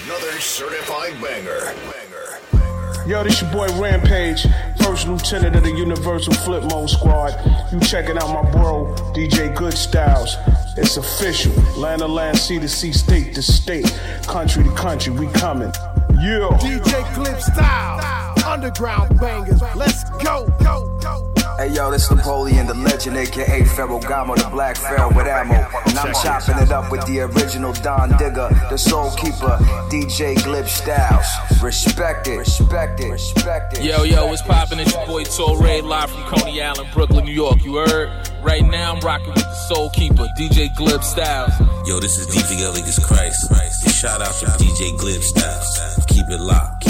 Another certified banger. Yo, this your boy Rampage, first lieutenant of the Universal Flip Mode Squad. You checking out my bro, DJ Good Styles. It's official. Land to land, sea to sea, state to state, country to country, we coming. Yeah. DJ Clip Style, underground bangers. Let's go. Hey yo, this Napoleon, the legend, aka Ferragamo, the Black Pharaoh with ammo. And I'm chopping it up with the original Don Digger, the Soul Keeper, DJ Glib Styles. Respect it. Yo, what's poppin'? It's your boy Torre, live from Coney Island, Brooklyn, New York. You heard? Right now I'm rocking with the Soul Keeper, DJ Glib Styles. Yo, this is DJ Elligus Christ. Shout out to DJ Glib Styles. Keep it locked.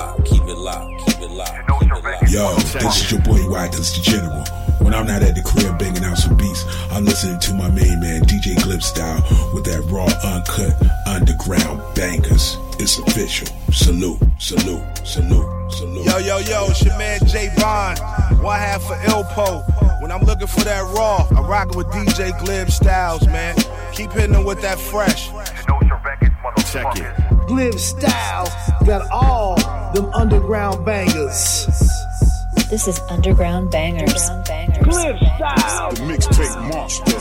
Yo, this is your boy Watkins, the General. When I'm not at the crib banging out some beats, I'm listening to my main man, DJ Glib Style, with that raw, uncut, underground bangers. It's official. Salute. Yo, it's your man J Bond. One half for Ilpo. When I'm looking for that raw, I'm rocking with DJ Glib Styles, man. Keep hitting them with that fresh. Check it. Glib Styles got all them underground bangers. This is Underground Bangers. Glib Styles. The mixtape monster.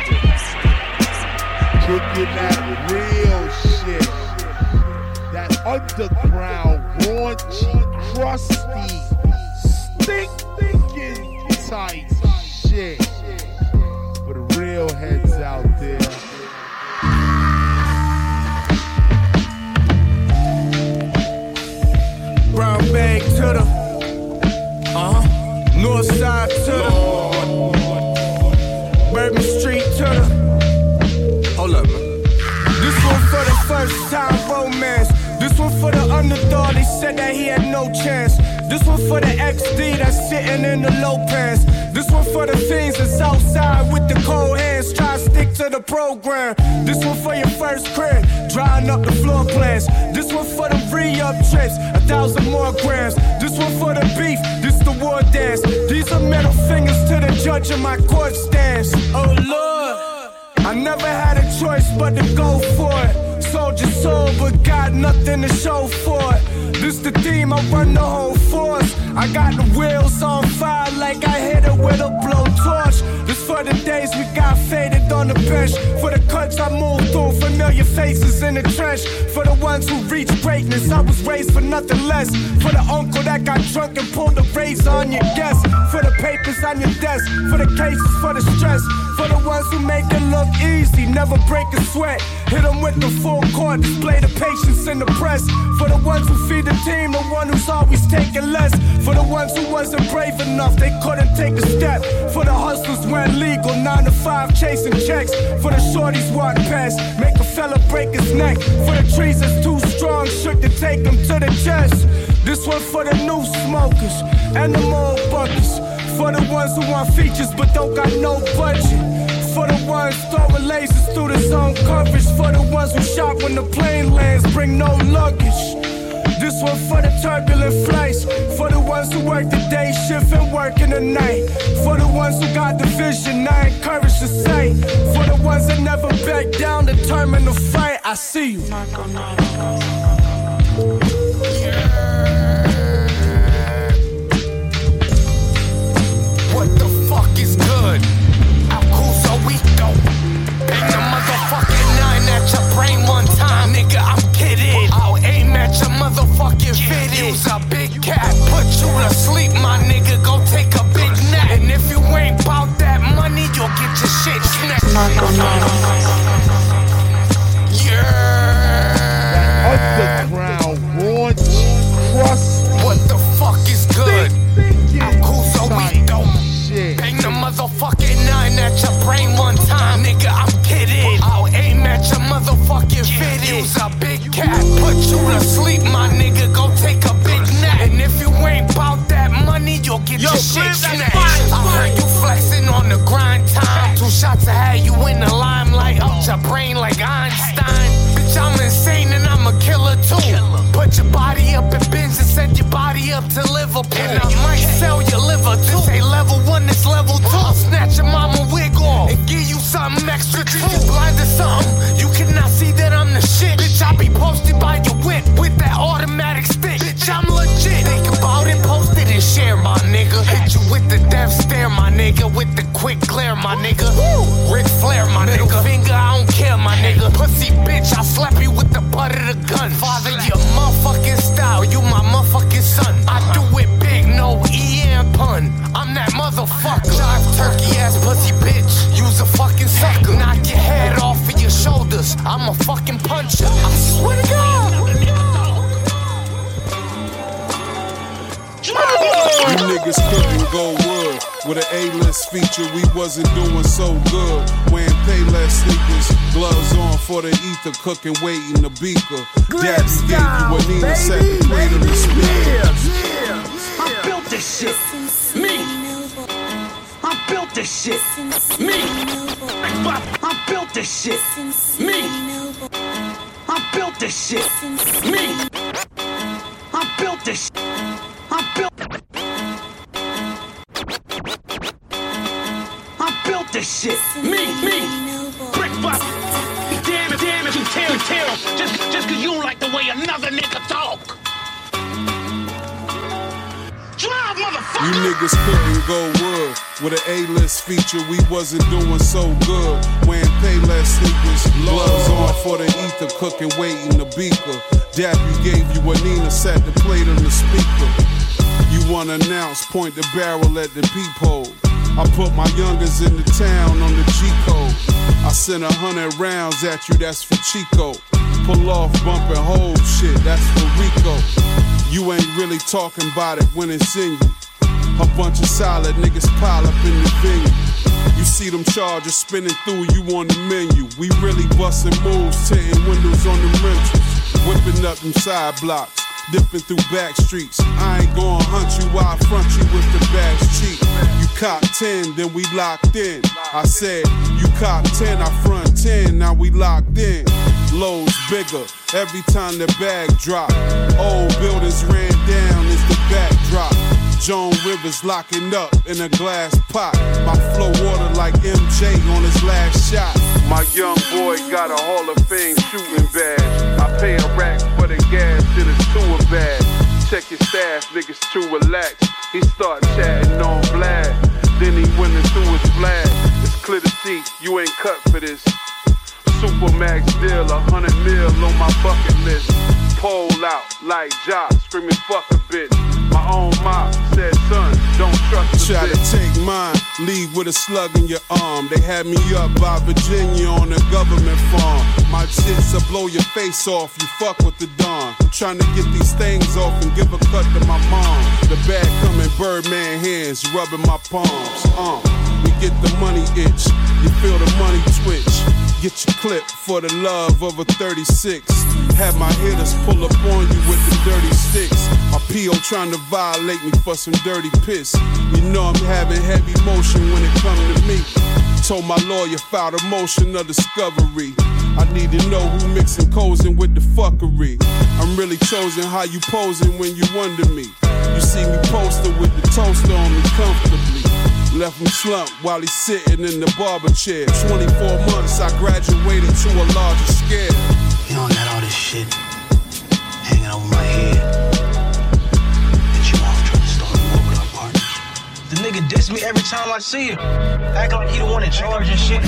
Kicking that real shit. That underground, raunchy, crusty, stinking tight shit. For the real heads out there. Brown bag to the north side to the Bourbon Street to the. Hold up, man. This one for the first time romance. This one for the underdog, they said that he had no chance. This one for the XD that's sitting in the low pants. This one for the fiends that's outside with the cold hands, try to stick to the program. This one for your first crib, drying up the floor plans. This one for the re-up trips, 1,000 more grams. This one for the beef, this the war dance. These are middle fingers to the judge in my court stance. Oh Lord, I never had a choice but to go for it. Soldier soul, but got nothing to show for it. This the theme, I run the whole force. I got the wheels on fire like I hit it with a blowtorch. This for the days we got faded on the bench. For the cuts I moved through, familiar faces in the trench. For the ones who reached greatness, I was raised for nothing less. For the uncle that got drunk and pulled the razor on your desk. For the papers on your desk, for the cases, for the stress. For the ones who make it look easy, never break a sweat. Hit them with the full court, display the patience in the press. For the ones who feed the team, the one who's always taking less. For the ones who wasn't brave enough, they couldn't take a step. For the hustlers went legal, 9 to 5 chasing checks. For the shorties walk past, make a fella break his neck. For the trees that's too strong, shook to take them to the chest. This one for the new smokers and the old buckets. For the ones who want features but don't got no budget. For the ones throwing lasers through the zone coverage. For the ones who shop when the plane lands, bring no luggage. This one for the turbulent flights. For the ones who work the day shift and work in the night. For the ones who got the vision, I encourage the sight. For the ones that never back down, determined to fight, I see you. What the fuck is good? How cool so we go? Bang the motherfucking 9 at your brain one time, nigga, I'm kidding. I'll aim at your motherfucking fitted. Use a big cat, put you to sleep, my nigga, go take a big nap. And if you ain't bout that money, you'll get your shit snatched. Yeah. Underground, raunchy, crust. What the fuck is good? How cool so we don't. Bang the motherfucking 9 at your brain one time, nigga, I'm kidding. I'll aim at your motherfucking fitted. Use a big Swear to God. You niggas couldn't go wood. With an A-list feature, we wasn't doing so good. Wearing Payless sneakers, gloves on for the ether, cooking, waiting the beaker. Daddy gave you a Nina second plate of the speaker. I built this shit. Me. I built this shit. Me. I built this shit. Me. I built this shit. Me. I built this shit. I built this shit. Me. Brick buck. Damn it, you tear. Just cause you don't like the way another nigga talk. Drive, motherfucker. You niggas couldn't go wood. With an A-list feature, we wasn't doing so good. Wearing Payless sneakers, gloves on for the ether, cooking, waiting the beaker. Daddy gave you a Nina, set the plate on the speaker. You wanna announce, point the barrel at the peephole. I put my youngers in the town on the G-code. I sent 100 rounds at you, that's for Chico. Pull off bumping whole shit, that's for Rico. You ain't really talking about it when it's in you. A bunch of solid niggas pile up in the venue. You see them chargers spinning through you on the menu. We really busting moves, tinting windows on the rentals. Whipping up them side blocks, dipping through back streets. I ain't gon' hunt you, I'll front you with the bags cheap. You cop 10, then we locked in. I said, you cop 10, I front 10, now we locked in. Loads bigger, every time the bag drop. Old buildings ran down as the backdrop. Joan Rivers locking up in a glass pot. My flow water like MJ on his last shot. My young boy got a Hall of Fame shooting badge. I pay a rack for the gas in a sewer bag. Check your staff, niggas too relaxed. He start chatting on Vlad, then he went into his flag. It's clear to see, you ain't cut for this. Supermax deal, 100 mil on my bucket list. Pole out like Jock, screaming fuck a bitch. My own mom said, son, don't trust the bitch. Try to take mine, leave with a slug in your arm. They had me up by Virginia on a government farm. My shits will blow your face off, you fuck with the dawn. I'm trying to get these things off and give a cut to my mom. The bag come in Birdman hands, rubbing my palms. We get the money itch, you feel the money twitch. Get your clip for the love of a 36. Have my hitters pull up on you with the dirty sticks. My P.O. trying to violate me for some dirty piss. You know I'm having heavy motion when it come to me. Told my lawyer filed a motion of discovery. I need to know who mixing cosin with the fuckery. I'm really chosen how you posing when you under me. You see me posted with the toaster on me comfortably. Left him slumped while he's sitting in the barber chair. 24 months, I graduated to a larger scale. You don't got all this shit hanging over my head that you off trying to start a war with our partners. The nigga diss me every time I see him. Act like he the one in charge and shit.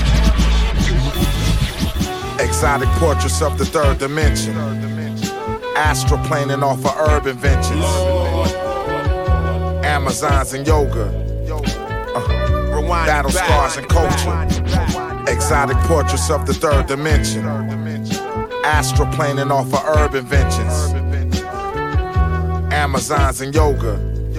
Exotic portraits of the third dimension. Astroplaning off of herb inventions. Amazons and yoga. Battle scars and culture. Exotic portraits of the third dimension. Astroplaning off of herb inventions. Amazons and yoga.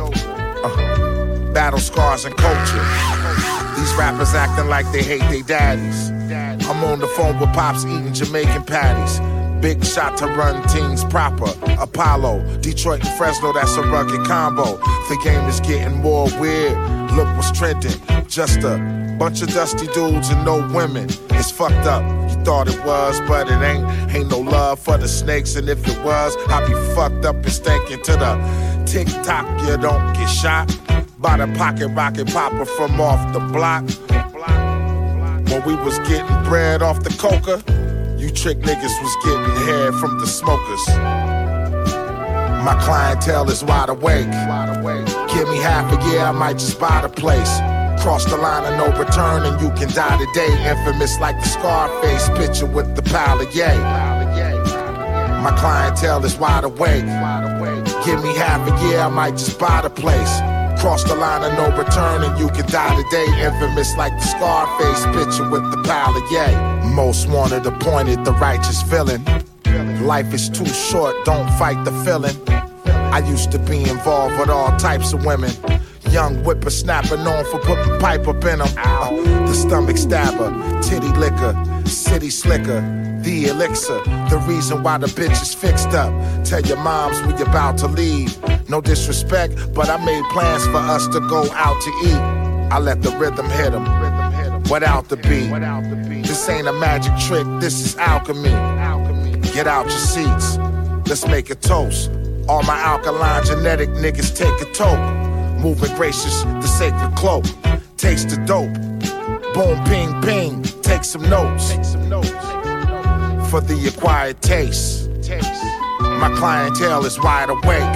Battle scars and culture. These rappers acting like they hate their daddies. I'm on the phone with Pops eating Jamaican patties. Big shot to run teams proper. Apollo, Detroit and Fresno, that's a rugged combo. The game is getting more weird. Look what's trending. Just a bunch of dusty dudes and no women. It's fucked up. You thought it was, but it ain't. Ain't no love for the snakes, and if it was, I'd be fucked up and stinking to the tick-tock. You don't get shot by the pocket rocket popper from off the block. When we was getting bread off the coca, you trick niggas was getting head from the smokers. My clientele is wide awake. Give me half a year, I might just buy the place. Cross the line of no return and you can die today. Infamous like the Scarface picture with the pile of yay. My clientele is wide awake. Give me half a year, I might just buy the place. Cross the line of no return and you can die today. Infamous like the Scarface picture with the pile of yay. Most wanted, appointed, the righteous villain. Life is too short, don't fight the feeling. I used to be involved with all types of women. Young whippersnapper known for putting pipe up in them. The stomach stabber, titty liquor, city slicker, the elixir. The reason why the bitch is fixed up. Tell your moms we about to leave. No disrespect, but I made plans for us to go out to eat. I let the rhythm hit them without the beat. This ain't a magic trick, this is alchemy. Get out your seats, let's make a toast. All my alkaline genetic niggas take a toke. Moving gracious, the sacred cloak. Taste the dope. Boom, ping, ping. Take some notes. For the acquired taste. My clientele is wide awake.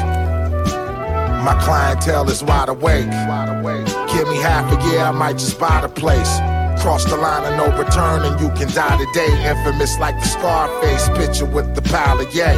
My clientele is wide awake. Give me half a year, I might just buy the place. Cross the line of no return and you can die today. Infamous like the Scarface picture with the pile of yay.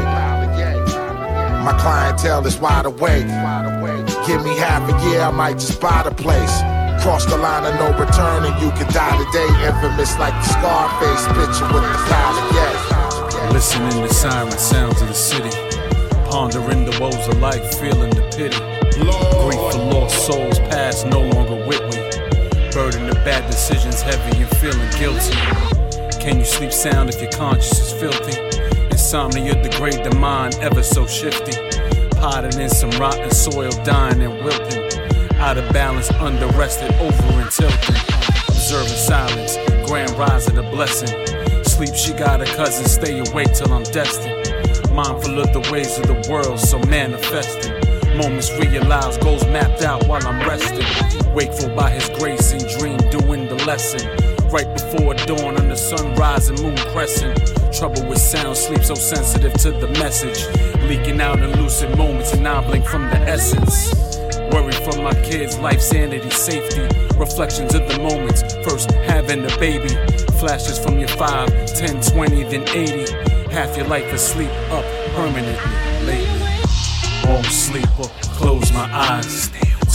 My clientele is wide awake. Give me half a year, I might just buy the place. Cross the line of no return and you can die today. Infamous like the Scarface picture with the pile of yay. Listening to siren sounds of the city. Pondering the woes of life, feeling the pity. Grief for lost souls past, no longer with me. Burden of bad decisions, heavy and feeling guilty. Can you sleep sound if your conscience is filthy? Insomnia degrade the mind, ever so shifty. Potted in some rotten soil, dying and wilting. Out of balance, under-rested, over and tilting. Observing silence, grand rising a blessing. Sleep, she got a cousin, stay awake till I'm destined. Mindful of the ways of the world, so manifesting. Moments realized, goals mapped out while I'm resting. Wakeful by his grace and dream, doing the lesson. Right before dawn, on the sun rising, moon crescent. Trouble with sound, sleep so sensitive to the message. Leaking out in lucid moments, and I blink from the essence. Worry for my kids, life, sanity, safety. Reflections of the moments, first having a baby. Flashes from your 5, 10, 20, then 80. Half your life asleep, up permanently, lately. Won't sleep or close my eyes.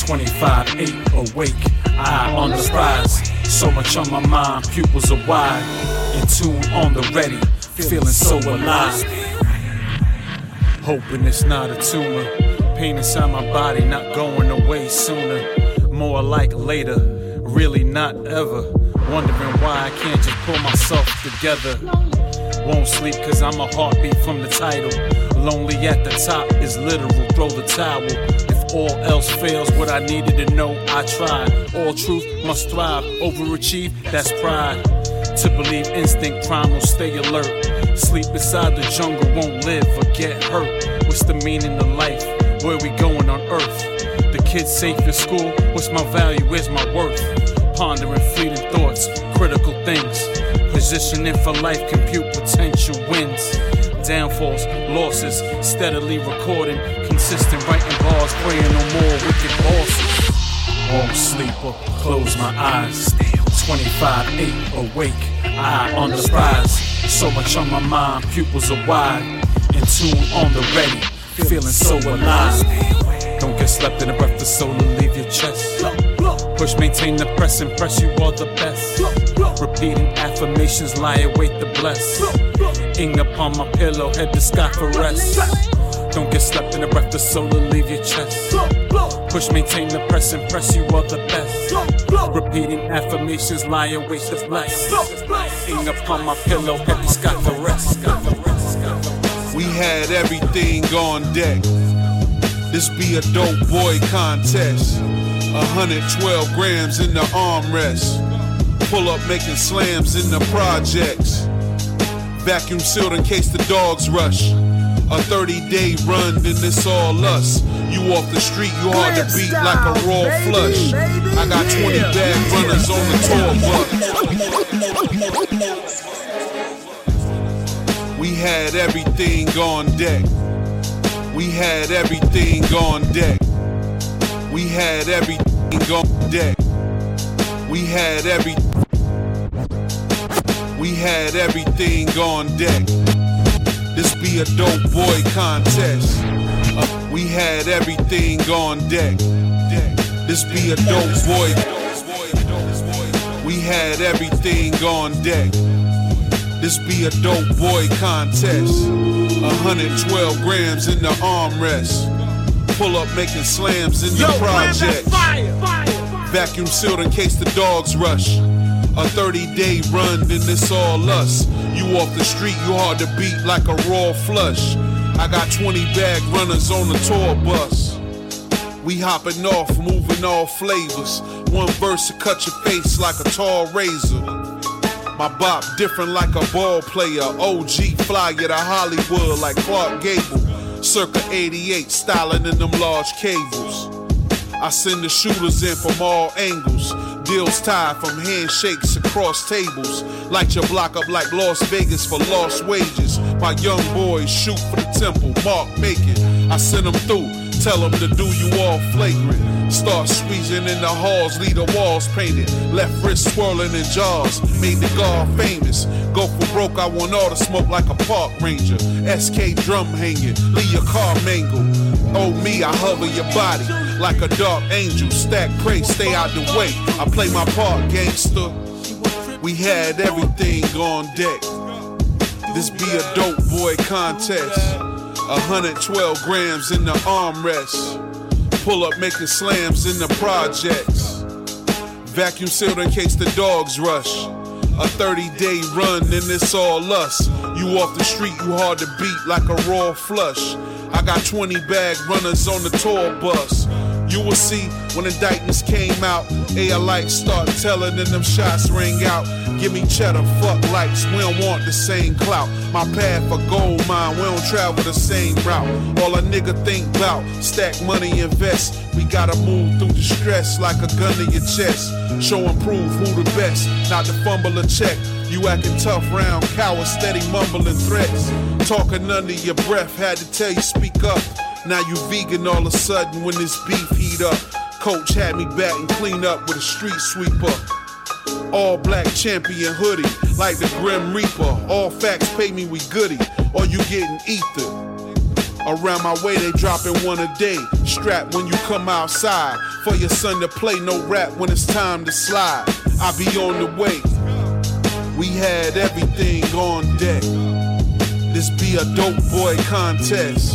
25-8 awake, eye on the prize. So much on my mind, pupils are wide. In tune, on the ready, feeling so alive. Hoping it's not a tumor. Pain inside my body, not going away sooner. More like later, really not ever. Wondering why I can't just pull myself together. Won't sleep cause I'm a heartbeat from the title. Lonely at the top is literal, throw the towel. If all else fails, what I needed to know, I tried. All truth must thrive, overachieve, that's pride. To believe instinct, crime will stay alert. Sleep beside the jungle, won't live or get hurt. What's the meaning of life? Where we going on earth? The kids safe in school, what's my value, where's my worth? Pondering fleeting thoughts, critical things. Positioning for life, compute potential wins. Downfalls, losses, steadily recording. Consistent writing bars, praying no more wicked bosses. Won't sleep or close my eyes. 25-8 awake, eye on the prize. So much on my mind, pupils are wide. In tune, on the ready, feeling so alive. Don't get slept in the breath of soul to leave your chest. Push, maintain the press, impress you are the best. Repeating affirmations, lie await the bless. Ing upon my pillow, head to sky for rest. Don't get slept in the breath of soul to leave your chest. Push, maintain the press, impress you are the best. Repeating affirmations, lie await the bless. Ing upon my pillow, head to sky for rest. We had everything on deck. This be a dope boy contest. 112 grams in the armrest. Pull up making slams in the projects. Vacuum sealed in case the dogs rush. A 30-day run, then it's all us. You off the street, you hard to beat like a raw flush. I got 20 bag runners on the tour bus. We had everything on deck. We had everything on deck. We had everything on deck. We had everything on deck. This be a dope boy contest. We had everything on deck. This be a dope boy. We had everything on deck. This be a dope boy contest. 112 grams in the armrest. Pull up making slams in the project. Vacuum sealed in case the dogs rush. A 30-day run, then it's all us. You off the street, you hard to beat like a raw flush. I got 20 bag runners on the tour bus. We hopping off, moving all flavors. One verse to cut your face like a tall razor. My bop different like a ball player. OG fly at a Hollywood like Clark Gable. Circa 88, styling in them large cables. I send the shooters in from all angles. Deals tied from handshakes across tables. Light your block up like Las Vegas for lost wages. My young boys shoot for the temple, mark make it. I send them through, tell them to do you all flagrant. Start squeezing in the halls, leave the walls painted. Left wrist swirling in jaws, made the guard famous. Go for broke, I want all the smoke like a park ranger. SK drum hanging, leave your car mangled. Oh me, I hover your body like a dark angel. Stack prey, stay out the way. I play my part, gangster. We had everything on deck. This be a dope boy contest. 112 grams in the armrest. Pull up making slams in the projects. Vacuum sealed in case the dogs rush. A 30-day run, then it's all us. You off the street, you hard to beat like a raw flush. I got 20 bag runners on the tour bus. You will see when indictments came out. lights start telling and them shots ring out. Give me cheddar, fuck lights, we don't want the same clout. My path a gold mine, we don't travel the same route. All a nigga think bout, stack money, invest. We gotta move through the stress like a gun to your chest. Show and prove who the best, not to fumble a check. You acting tough round, coward, steady mumbling threats. Talking under your breath, had to tell you speak up. Now you vegan all of a sudden when this beef heat up. Coach had me batting clean up with a street sweeper. All black champion hoodie, like the Grim Reaper. All facts pay me, we goody, or you getting ether. Around my way they dropping one a day. Strap when you come outside, for your son to play. No rap when it's time to slide. I be on the way. We had everything on deck. This be a dope boy contest.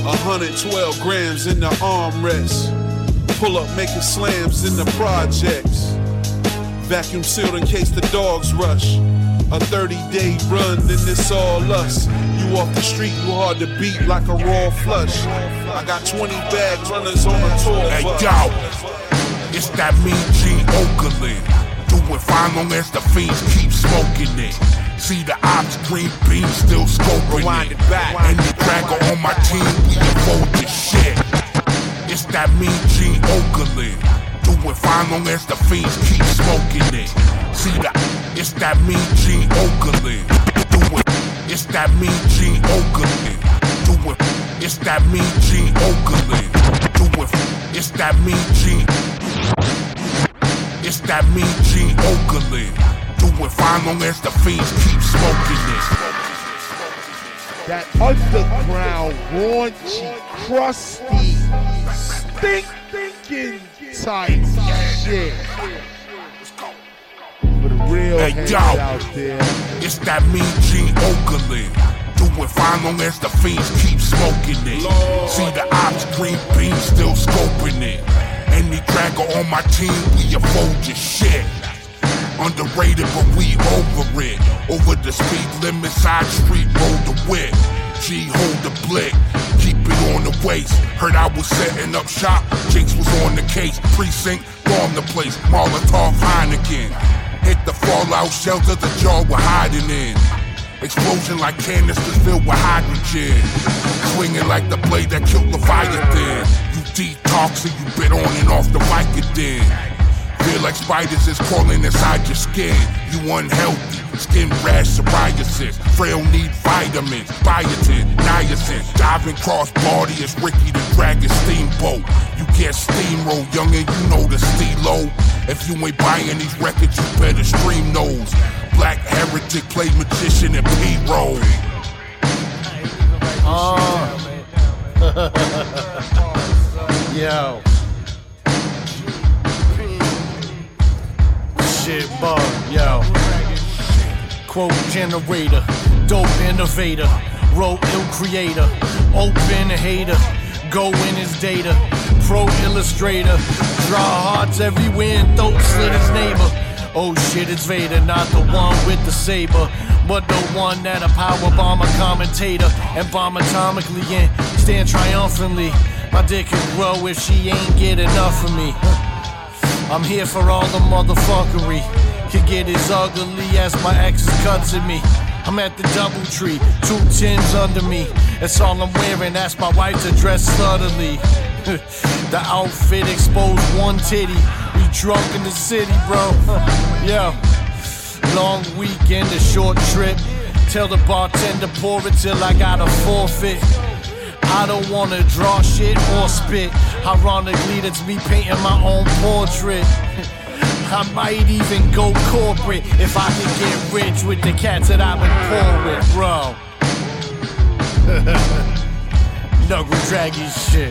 112 grams in the armrest. Pull up making slams in the projects. Vacuum sealed in case the dogs rush. A 30-day run, then it's all us. You off the street, you hard to beat like a raw flush. I got 20 bag runners on the tour bus. Hey yo, it's that mean G Oakland. Doing fine long as the fiends keep smoking it. See the ops, green beam still scoping it. And the dragger on my team, we fold this shit. It's that mean G Oakland. Doing fine long as the fiends keep smoking it. See the, it's that mean G Oakland. It's that mean G Oakland. It's that mean G Oakland. It's that mean G. It's that mean G Oakland. Doing fine long as the fiends keep smoking it. That underground, raunchy, crusty, stinking type shit. For the real heads out there. It's that mean G Oakland. Doing fine long as the fiends keep smoking it. See the ops, green beam still scoping it. Any dragger on my team, we afford your shit. Underrated, but we over it. Over the speed limit, side street, roll the whip. G hold the blick, keep it on the waist. Heard I was setting up shop, Jinx was on the case. Precinct, bomb the place, Molotov Heineken. Hit the fallout shelter, the jar we're hiding in. Explosion like canisters filled with hydrogen. Swinging like the blade that killed Leviathan. You detoxing, you bit on and off the Vicodin. Feel like spiders is crawling inside your skin. You unhealthy, skin rash, psoriasis. Frail need vitamins, biotin, niacin. Diving cross body is Ricky the Dragon Steamboat. You get steamroll, youngin', you know the stilo. If you ain't buying these records, you better stream those. Black Heretic play magician and P-roll. Yo. Shit bug, yo. Quote generator, dope innovator, wrote ill creator, open hater, go in his data, pro illustrator, draw hearts everywhere and throat slit his neighbor. Oh shit, it's Vader, not the one with the saber, but the one that a powerbomb a commentator and bomb atomically and stand triumphantly. My dick can grow if she ain't get enough of me. I'm here for all the motherfuckery. Could get as ugly as my ex's cuts at me. I'm at the Doubletree, 2 tins under me. That's all I'm wearing, ask my wife to dress sluttily. The outfit exposed one titty. We drunk in the city, bro. Yo, long weekend, a short trip. Tell the bartender pour it till I got a forfeit. I don't wanna draw shit or spit. Ironically, that's me painting my own portrait. I might even go corporate if I can get rich with the cats that I've been poor with, bro. Knuckle draggy shit.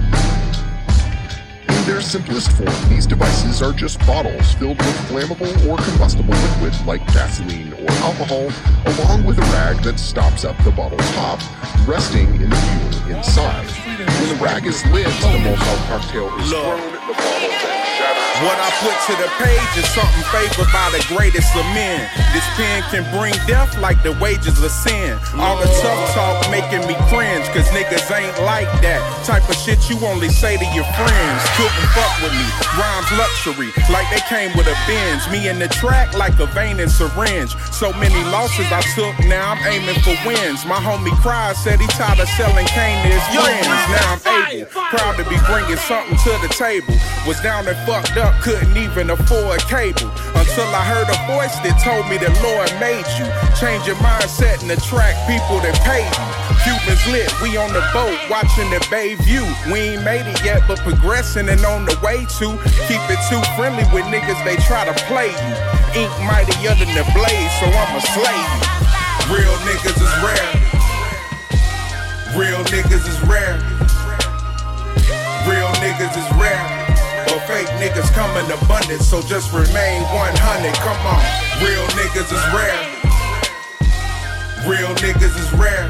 In their simplest form, these devices are just bottles filled with flammable or combustible liquid like gasoline or alcohol, along with a rag that stops up the bottle top, resting in the fuel inside. When the rag is lit, the Molotov cocktail is thrown, the bottle then shatters. What I put to the page is something favored by the greatest of men. This pen can bring death like the wages of sin. All the tough talk making me cringe, cause niggas ain't like that. Type of shit you only say to your friends. Couldn't fuck with me, rhymes luxury, like they came with a Benz. Me in the track like a vein and syringe. So many losses I took, now I'm aiming for wins. My homie Cry said he tired of selling cane to his friends. Now I'm able, proud to be bringing something to the table. Was down and fucked up, couldn't even afford cable. Until I heard a voice that told me the Lord made you. Change your mindset and attract people that pay you. Cubans lit, we on the boat, watching the bay view. We ain't made it yet, but progressing and on the way to. Keep it too friendly with niggas, they try to play you. Ink mightier than the blaze, so I'ma slay you. Real niggas is rare. Real niggas is rare. Real niggas is rare. But fake niggas come in abundance, so just remain 100. Come on. Real niggas is rare. Real niggas is rare.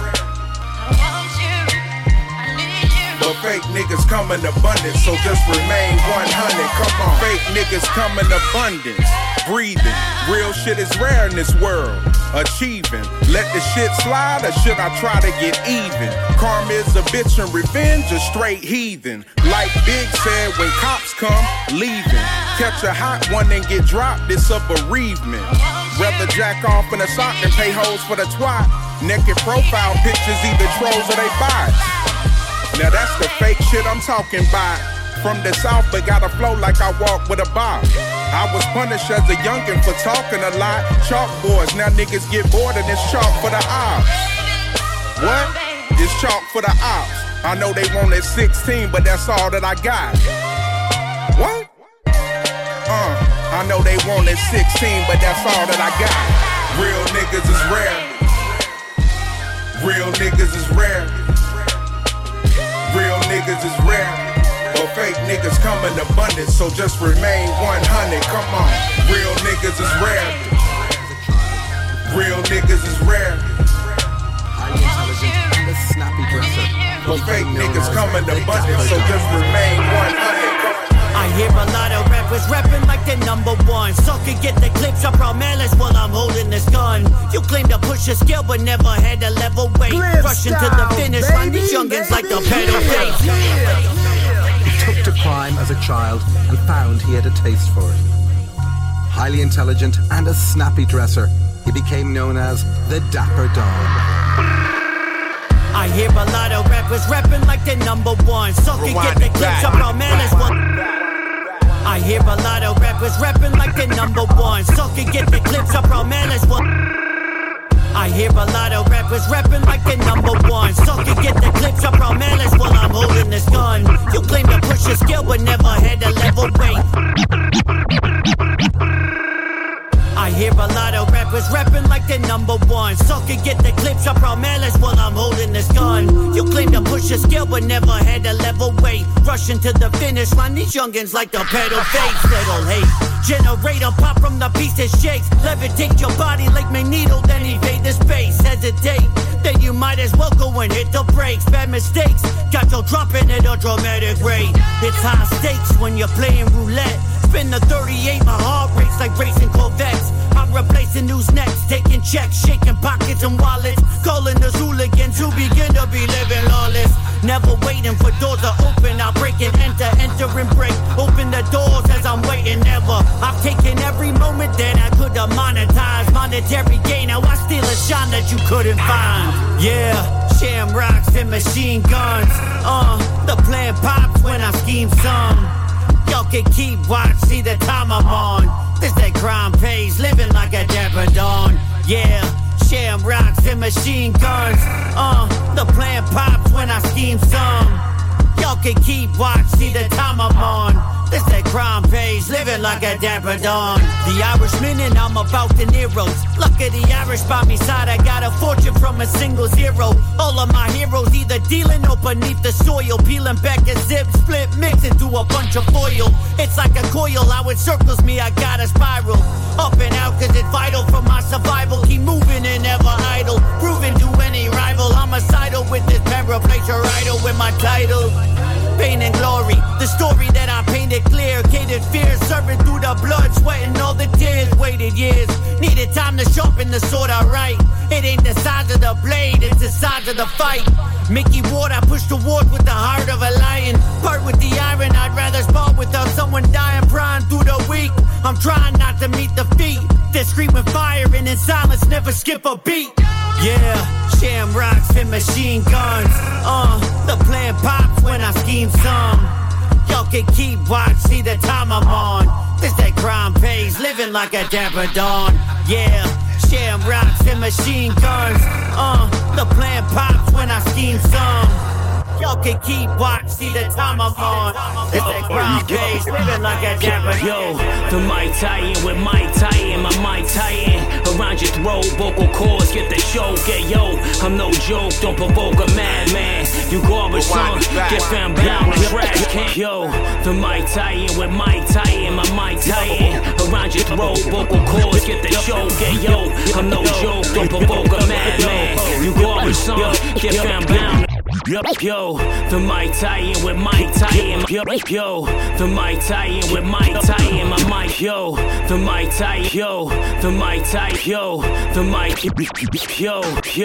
But fake niggas come in abundance, so just remain 100. Come on. Fake niggas come in abundance. Breathing. Real shit is rare in this world. Achieving. Let the shit slide, or should I try to get even? Karma is a bitch and revenge a straight heathen. Like Big said, when cops come, leaving. Catch a hot one and get dropped, it's a bereavement. Rather jack off in a sock than pay hoes for the twat. Naked profile pictures, either trolls or they bots. Now that's the fake shit I'm talking about. From the south, but got a flow like I walk with a bar. I was punished as a youngin' for talking a lot. Chalkboards, now niggas get bored and it's chalk for the ops. What? It's chalk for the ops. I know they wanted 16, but that's all that I got. What? I know they wanted 16, but that's all that I got. Real niggas is rare. Real niggas is rare. Real niggas is rare. But fake niggas come in abundance, so just remain 100. Come on. Real niggas is rare. Real niggas is rare. Highly intelligent and a snappy dresser. But fake niggas come in abundance, so just remain 100. I hear a lot of rappers rapping like they're number one. So can get the clips up on malice while I'm holding this gun. You claim to push a scale but never had a level weight. Rushing to the finish line, these youngins like the pedal face. He took to crime as a child and found he had a taste for it. Highly intelligent and a snappy dresser, he became known as the Dapper Don. I hear a lot of rappers rapping like they're number one. So can get the clips up on malice while I hear a lot of rappers rapping like they're number one. So can get the clips up on malice while I hear a lot of rappers rapping like they're number one. So can get the clips up on malice while I'm holding this gun. You claim to push a scale but never had a level weight. I hear a lot of rappers rapping like they're number one. So can get the clips up on malice while I'm holding this gun. You claim to push push a scale but never had a level weight. Rushing to the finish line, these youngins like the pedal face. Little hate, generator pop from the piece that shakes. Levitate your body like Magneto, then evade the space. Hesitate, then you might as well go and hit the brakes. Bad mistakes, got you dropping at a dramatic rate. It's high stakes when you're playing roulette. Spin the 38, my heart rates like racing Corvettes. I'm replacing news next, taking checks, shaking pockets and wallets. Calling those hooligans who begin to be living lawless. Never waiting for doors to open, I break and enter and break. Open the doors as I'm waiting, never. I've taken every moment that I could have monetized. Monetary gain, now I steal a shine that you couldn't find. Yeah, shamrocks and machine guns. The plan pops when I scheme some. Y'all can keep watch, see the time I'm on. This that crime pays, living like a Dapper Dawn. Yeah, shamrocks and machine guns. The plan pops when I scheme some. Y'all can keep watch, see the time I'm on. This that crime pays, living like a Dapper Dawn. The Irishman and I'm about the Neros. Luck of the Irish by me side, I got a fortune from a single zero. All of my heroes either dealing or beneath the soil. Peeling back a zip, split, mix into a bunch of foil. It's like a coil, how it circles me, I got a spiral. Up and out cause it's vital for my survival. Keep moving and never idle. Proving to any rival, homicidal with this pen. Replace your idol with my title. Pain and glory, the story that I painted clear. Catered fear, serving through the blood, sweating all the tears. Waited years, needed time to sharpen the sword I write. It ain't the size of the blade, it's the size of the fight. Mickey Ward, I push toward with the heart of a lion. Part with the iron, I'd rather spar without someone dying. Prying through the week, I'm trying not to meet the feet. They're screaming fire and in silence, never skip a beat. Yeah, shamrocks and machine guns. The plan pops when I scheme some. Y'all can keep watch, see the time I'm on. This that crime pays, living like a Dapper Dawn. Yeah, shamrocks and machine guns. The plan pops when I scheme some. Y'all can keep watch, see the time I'm on. This that crime pays, living like a Dapper Dawn. Yo, the Mike Tyson with Mike Tyson, my Mike Tyson. Around your throat, vocal cords get the choke. Hey, yo, I'm no joke, don't provoke a madman. You garbage son, get found down in trash can. Yo, the Mike Tyson with Mike Tyson, my Mike Tyson. Around your throat, vocal cords get the choke. Hey, yo, I'm no joke, don't provoke a madman. You garbage son, get found down. Yo, the Mike Tyson with Mike Tyson. Yo, the Mike Tyson with Mike Tyson. My Mike, yo, the Mike Tyson. Yo, the Mike Tyson. Yo, the Mike. Yo,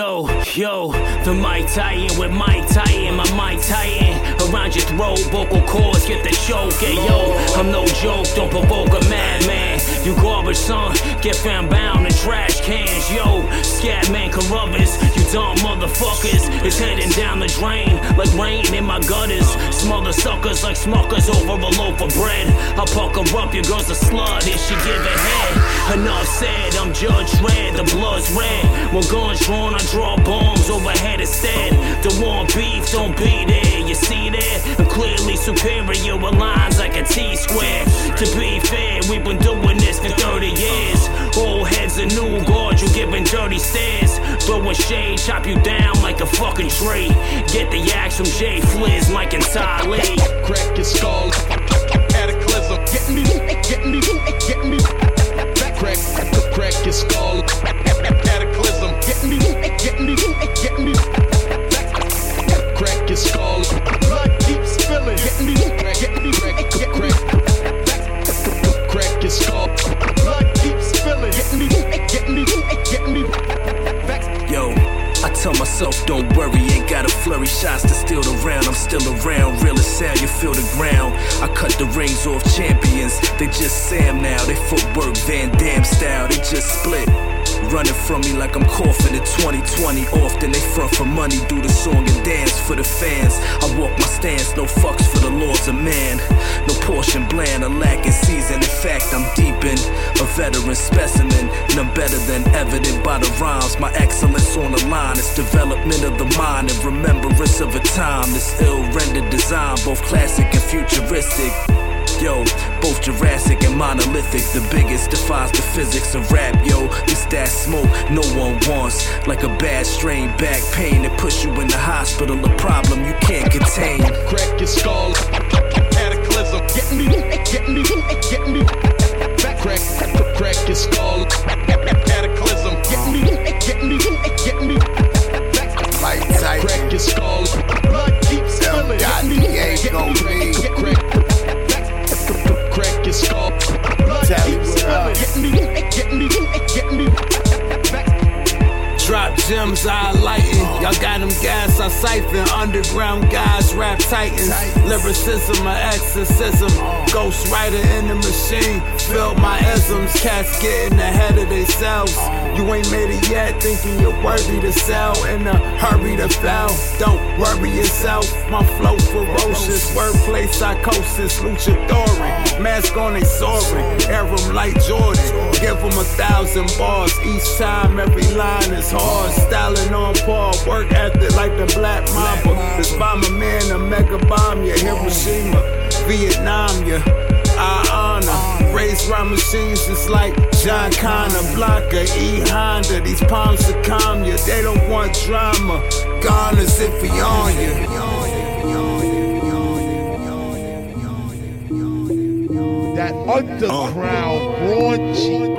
the Mike Tyson with Mike Tyson. My Mike Tyson. Around your throat, vocal cords get the choke. Hey, yo, I'm no joke, don't provoke a madman. You garbage son, get found bound in trash cans. Yo, Scatman Carruthers, you dumb motherfuckers. It's heading down the drain like rain in my gutters. Smother suckers like smuckers over a loaf of bread. I pucker up, your girl's a slut if she give a head. Enough said, I'm Judge Red, the blood's red. When guns drawn, I draw bombs overhead instead. The war beef, don't be there, you see there? I'm clearly superior, aligns like a T-square. To be fair, we've been doing this for 30 years. Old heads and new guards, you giving dirty stares. Throwing shade, chop you down like a fucking tree. Get the axe from Jay Fliz, Mike and Ty Lee. Crack your skull, cataclysm. Getting me. Crack your skull, cataclysm. Getting me. Crack your skull, blood keeps spilling. Getting me. Crack your skull, blood keeps spilling. Getting me. Yo, I tell myself don't worry, ain't gotta flurry shots to steal the round. I'm still around, real as sound, you feel the ground. I cut the rings off champions, they just Sam now. They footwork Van Damme style, they just split. Running from me like I'm coughing in 2020. Often they front for money, do the song and dance for the fans. I walk my stance, no fucks for the laws of man. No portion bland, a lacking season. In fact, I'm deep in a veteran specimen. None better than evident by the rhymes. My excellence on the line is development of the mind and remembrance of a time. This ill-rendered design, both classic and futuristic. yo. Both Jurassic and monolithic, the biggest defies the physics of rap, yo. It's that smoke no one wants, like a bad strain, back pain that push you in the hospital, a problem you can't contain. Crack your skull, cataclysm, get me, back, crack your skull, cataclysm, get me, back, like tight, crack your skull, blood keeps spilling, get me, crack your skull, blood keeps spilling, get me, back. Drop gems, I lighten. Y'all got them guys, I siphon. Underground guys, rap titans. Lyricism, or exorcism. Ghost writer in the machine. Feel my isms. Cats getting ahead of themselves. You ain't made it yet, thinking you're worthy to sell. In a hurry to fail. Don't worry yourself. My flow ferocious. Wordplay psychosis. Luchadori. Mask on they soaring. Air them like Jordan. Give them 1,000 bars. Each time, every line is hard. Styling on par. Work ethic like the Black Mamba. This bomber man, a mega bomb. Yeah, Hiroshima, Vietnam, yeah. I honor. Race rhyme machines just like John Connor. Blocker, E Honda. These palms to calm you. They don't want drama. Gone as if we on you. That underground, raunchy,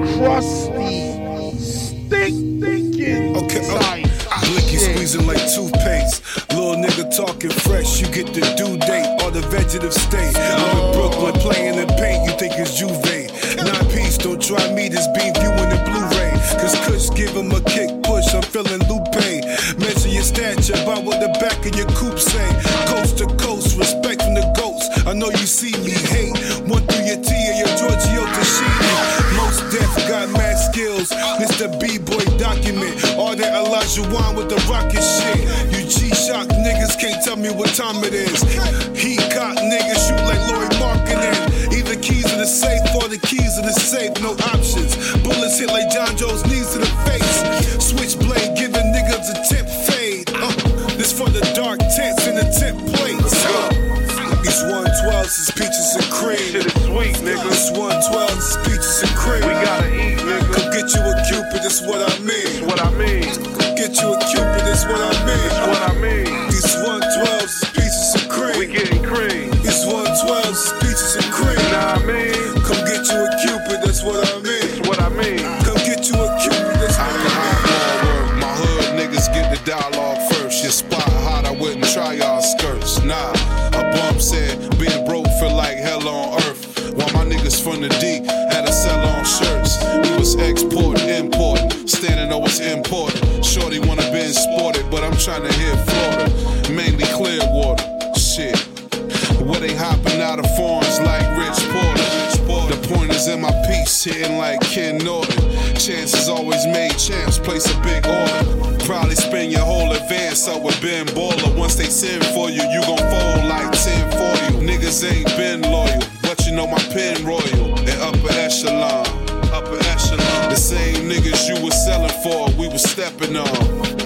crusty, stinking. Okay, Blicky squeezing like toothpaste. Little nigga talking fresh, you get the due date or the vegetative state. I'm in Brooklyn playing in paint, you think it's Juve. 9-piece, don't try me, this beam viewing the Blu-ray. Cause Kush give him a kick push, I'm feeling Lupe. Measure your stature by what the back of your coupe say. Coast to coast, respect from the goats. I know you see me hate. One through your T or your Giorgio Tashini. Most deaf got mad skills. This the B-boy document. All that Elijah Wan with the rocket shit. You G-Shock niggas can't tell me what time it is. He got niggas shoot like Lloyd Marketing. Either keys in the safe or the keys in the safe. No options. Bullets hit like John Joe's knees to the face. Switchblade giving niggas a tip fade. This for the dark tents and the tip plates. These 112s is peaches and cream. Shit is sweet, nigga. These 112s is peaches and cream. We gotta eat, nigga. Come get you a Cupid, that's what I mean. That's what I mean. Come get you a Cupid, that's what I mean. That's what I mean. These 112s is peaches and cream. We getting cream. These 112s is peaches and cream. Nah, I mean. Come get you a Cupid, that's what I mean. That's what I mean. Come get you a Cupid, that's what I mean. My hood niggas get the dialogue first. Your spot hot, I wouldn't try y'all skirts. Nah, a bump said being broke feel like hell on earth. While my niggas from the D had to sell on shirts. We was exporting, importing, standing on what's important. Shorty wanna be sported, but I'm trying to hit Florida, mainly Clearwater. Shit, where they hopping out of foreigns like Rich Porter. The point is in my piece, hitting like Ken Norton. Chances always made champs, place a big order. Probably spend your whole advance up with Ben Baller. Once they send for you, you gon' fold like 10 for you. Niggas ain't been loyal, but you know my pen royal. And upper echelon. The same niggas you was selling for, we was stepping on.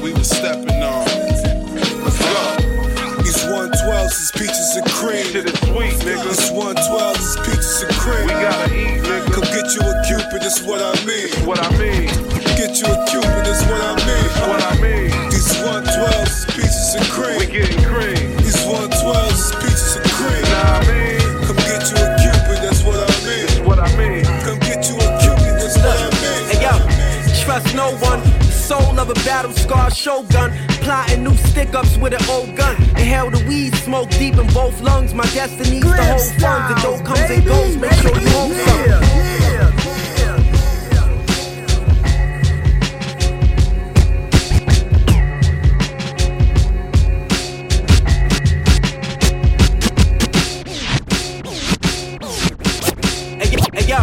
Let's go. These 112s is peaches and cream. Shit is sweet, nigga. These 112s is peaches and cream. We gotta eat, nigga. Come get you a Cupid, that's what I mean. That's what I mean. Get you a Cupid, that's what I mean. That's what I mean. These 112s is peaches and cream. We getting cream. These 112s is peaches and cream. Nah, I mean. Come get you a Cupid, that's what I mean. That's what I mean. Come get you a Cupid, that's what I mean. Hey yo, trust no one. Soul of a battle scar shogun. Plotting new stick-ups with an old gun. Inhale the weed, smoke deep in both lungs. My destiny's the whole fun. The dough comes and goes, make sure you hold some. Hey yo.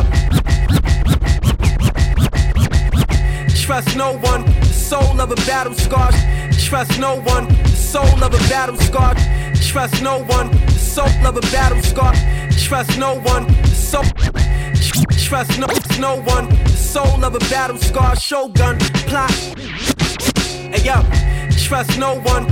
Trust no one. The soul of a battle scar. Trust no one. The soul of a battle scar. Trust no one. The soul of a battle scar. Trust no one. The soul. Trust no one. The soul of a battle scar. Shogun plot. Hey yo. Trust no one. The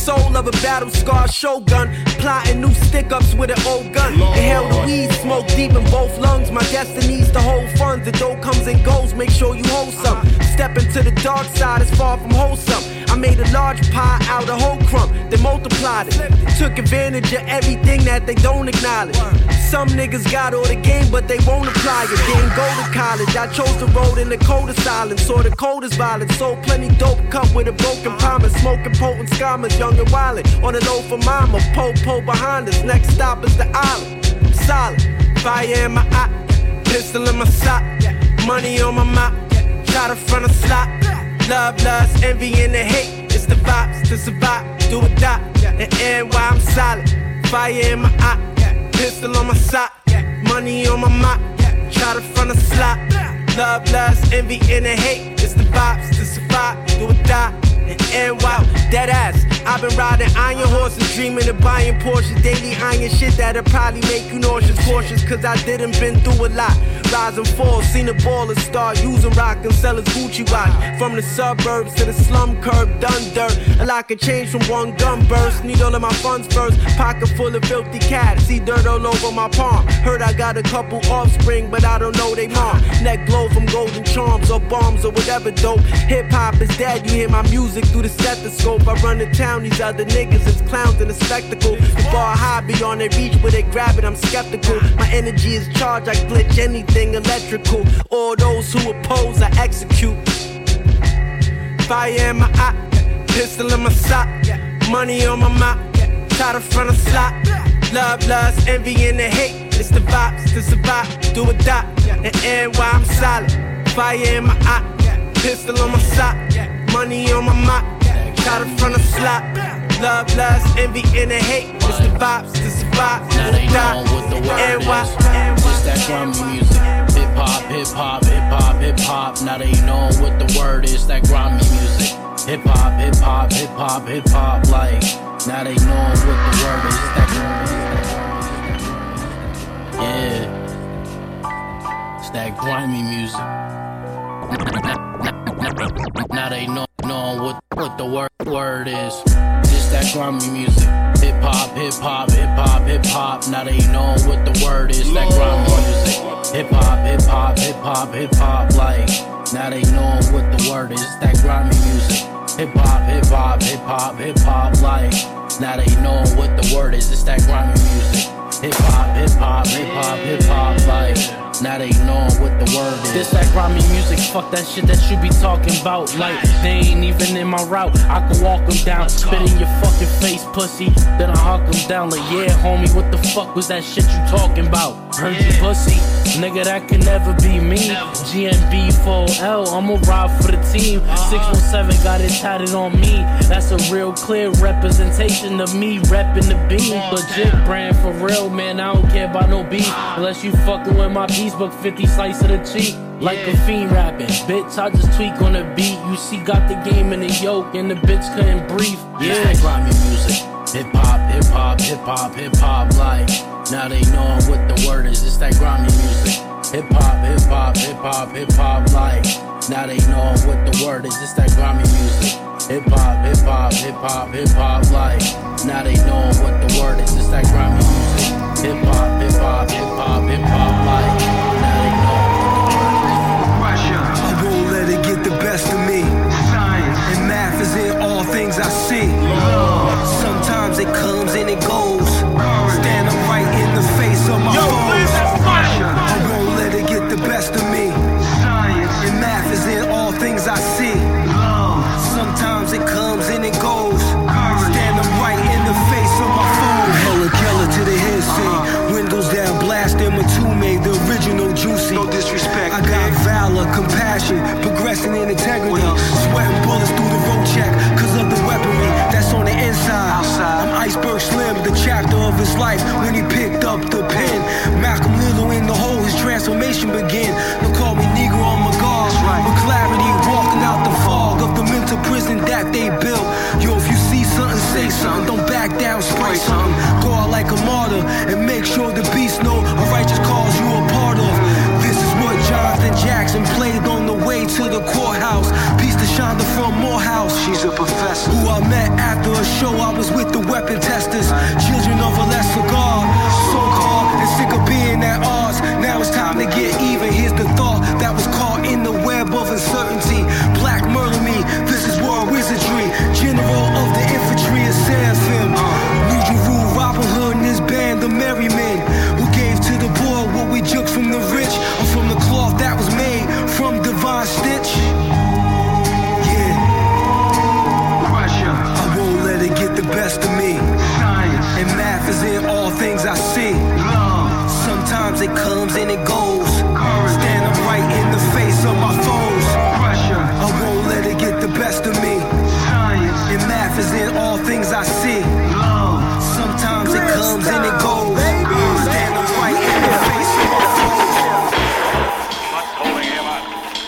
soul of a battle-scarred shogun, plotting new stick-ups with an old gun. Inhale the weed, smoke deep in both lungs. My destiny's to hold funds. The dough comes and goes, make sure you hold some. Step into the dark side, it's far from wholesome. I made a large pie out of whole crumb, then multiplied it. Took advantage of everything that they don't acknowledge. Some niggas got all the game, but they won't apply it. Didn't go to college, I chose the road in the cold of silence. Saw the coldest violence, sold plenty dope, cut with a broken promise. Smoking potent scammers, young and wildin'. On the low for mama, po behind us. Next stop is the island. I'm solid, fire in my eye, pistol in my sock, money on my mouth. Try to front a slot. Love, lust, envy, and the hate. It's the vibes to survive, do or die. And why I'm solid. Fire in my eye, pistol on my sock, money on my mouth. Try to front a slot. Love, lust, envy, and the hate. It's the vibes to survive, do or die. And wow, dead ass. I've been riding iron horses, dreaming of buying Porsches. Daily iron shit that'll probably make you nauseous. Cautious, cause I didn't been through a lot. Rise and fall, seen a baller start using rock and sell his Gucci watch. From the suburbs to the slum curb, done dirt. A lot can change from one gun burst. Need all of my funds first. Pocket full of filthy cats. See dirt all over my palm. Heard I got a couple offspring, but I don't know they mom. Neck glow from golden charms or bombs or whatever dope. Hip hop is dead, you hear my music through the stethoscope. I run the town, these other niggas is clowns in a spectacle. The bar high beyond their reach, where they grab it, I'm skeptical. My energy is charged, I glitch anything electrical. All those who oppose, I execute. Fire in my eye, pistol in my sock, money on my mouth. Try to front a slot. Love, lust, envy, and the hate. It's the vibes to survive, do or die. And why I'm solid. Fire in my eye, pistol on my sock, money on my mouth. Try to front a slot. Love, lust, envy, and the hate. It's the vibes to survive, do or die. And why? Just that grimy music. Hip hop, hip hop, hip hop, hip hop. Now they know what the word is. That grimy music. Hip hop, hip hop, hip hop, hip hop. Like now they know what the word is. That grimy. Yeah. It's that grimy music. Now they know what the word is. Just that grimy music. Hip hop, hip hop, hip hop, hip hop. Now they know what the word is. That grimy music. Hip hop, hip hop, hip hop, hip hop. Like now they know what the word is. That grimy music. Hip hop, hip hop, hip hop, hip hop. Like now they know what the word is. It's that grimy music. Hip hop, hip hop, hip hop, hip hop. Like now they know what the word is. This that grimy music, fuck that shit that you be talking about. Like, they ain't even in my route. I can walk them down, spit in your fucking face, pussy. Then I hawk them down like, yeah, homie, what the fuck was that shit you talking about? Heard you pussy, nigga, that can never be me. GMB 4L, I'ma ride for the team. 617 got it tatted on me. That's a real clear representation of me repping the beam. Legit brand for real, man, I don't care about no beef. Unless you fucking with my piece, book 50 slice of the cheek. Like a fiend rapping, bitch, I just tweak on the beat. You see, got the game in the yoke, and the bitch couldn't breathe. Yeah, that grimy music. Hip hop, hip hop, hip hop, hip hop. Like, now they know what the word is. It's that grimy music. Hip hop, hip hop, hip hop, hip hop. Like, now they know what the word is. It's that grimy music. Hip hop, hip hop, hip hop, hip hop. Like, now they know what the word is. It's that grimy music. Hip hop, hip hop, hip hop, hip hop. Like, now they know what the word is. I won't let it get the best of me. And math is in all things I see. Sometimes it comes and it goes. Stand up right in the face of my foes. I won't let it get the best of me. And math is in all things I see. Sometimes it comes and it goes. Stand up right in the face of my foes. Hella killer to the head scene. Windows down, blast them a two-made, the original juicy. No disrespect. I got valor, compassion, progressing in integrity. Sweating bullets through the road check, cause of the weaponry that's on the inside. I'm Iceberg Slim, the chapter of his life when he picked up the pen. Malcolm Little in the hole, his transformation began. They call me Negro on my guard. With clarity, walking out the fog of the mental prison that they built. Yo, if you see something, say something. Don't back down, spray something. Go out like a martyr and make sure the beast know a righteous cause you a part of. This is what Jonathan Jackson played on the way to the courthouse. Piece to Shonda from Morehouse, she's a professor. Who I met after a show, I was with the weapon testers. Children of a lesser God, so-called, and sick of being at odds. Now it's time to get even. Here's the thought that was caught in the web of uncertainty. Black murder me, this is world wizardry. General of the infantry is Seraphim. Nugent Rule, Robin Hood and his band, the Merry Men, who gave to the poor what we took from the rich, or from the cloth that was made from divine stitch. Yeah. Pressure. I won't let it get the best of me. Science. And math is in all things I see. Love. Sometimes it comes and it goes. Stand up right in the face of my foes. Pressure. I won't let it get the best of me. Science. And math is in all things I see. Love. Sometimes it comes and it goes. Stand up right in the face of my foes. What's holding him up?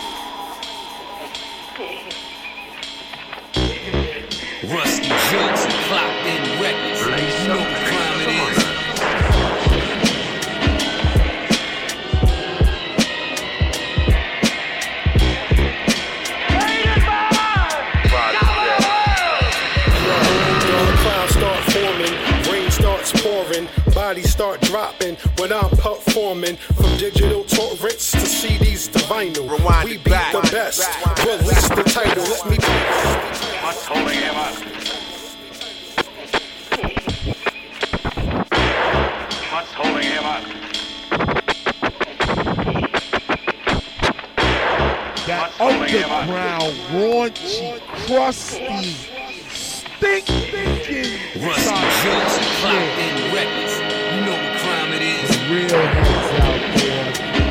Rusty Jugs and clocked in records. You know what crime it is. Bodies start dropping when I'm performing. From digital torrents to CDs to vinyl. Rewind we it be back. the best. Release the title. Let me. What's holding him up? What's holding him up? That underground, raunchy, crusty, stinking. Rusty Jugs and clocked in records. You know what crime it is. The real heads out there.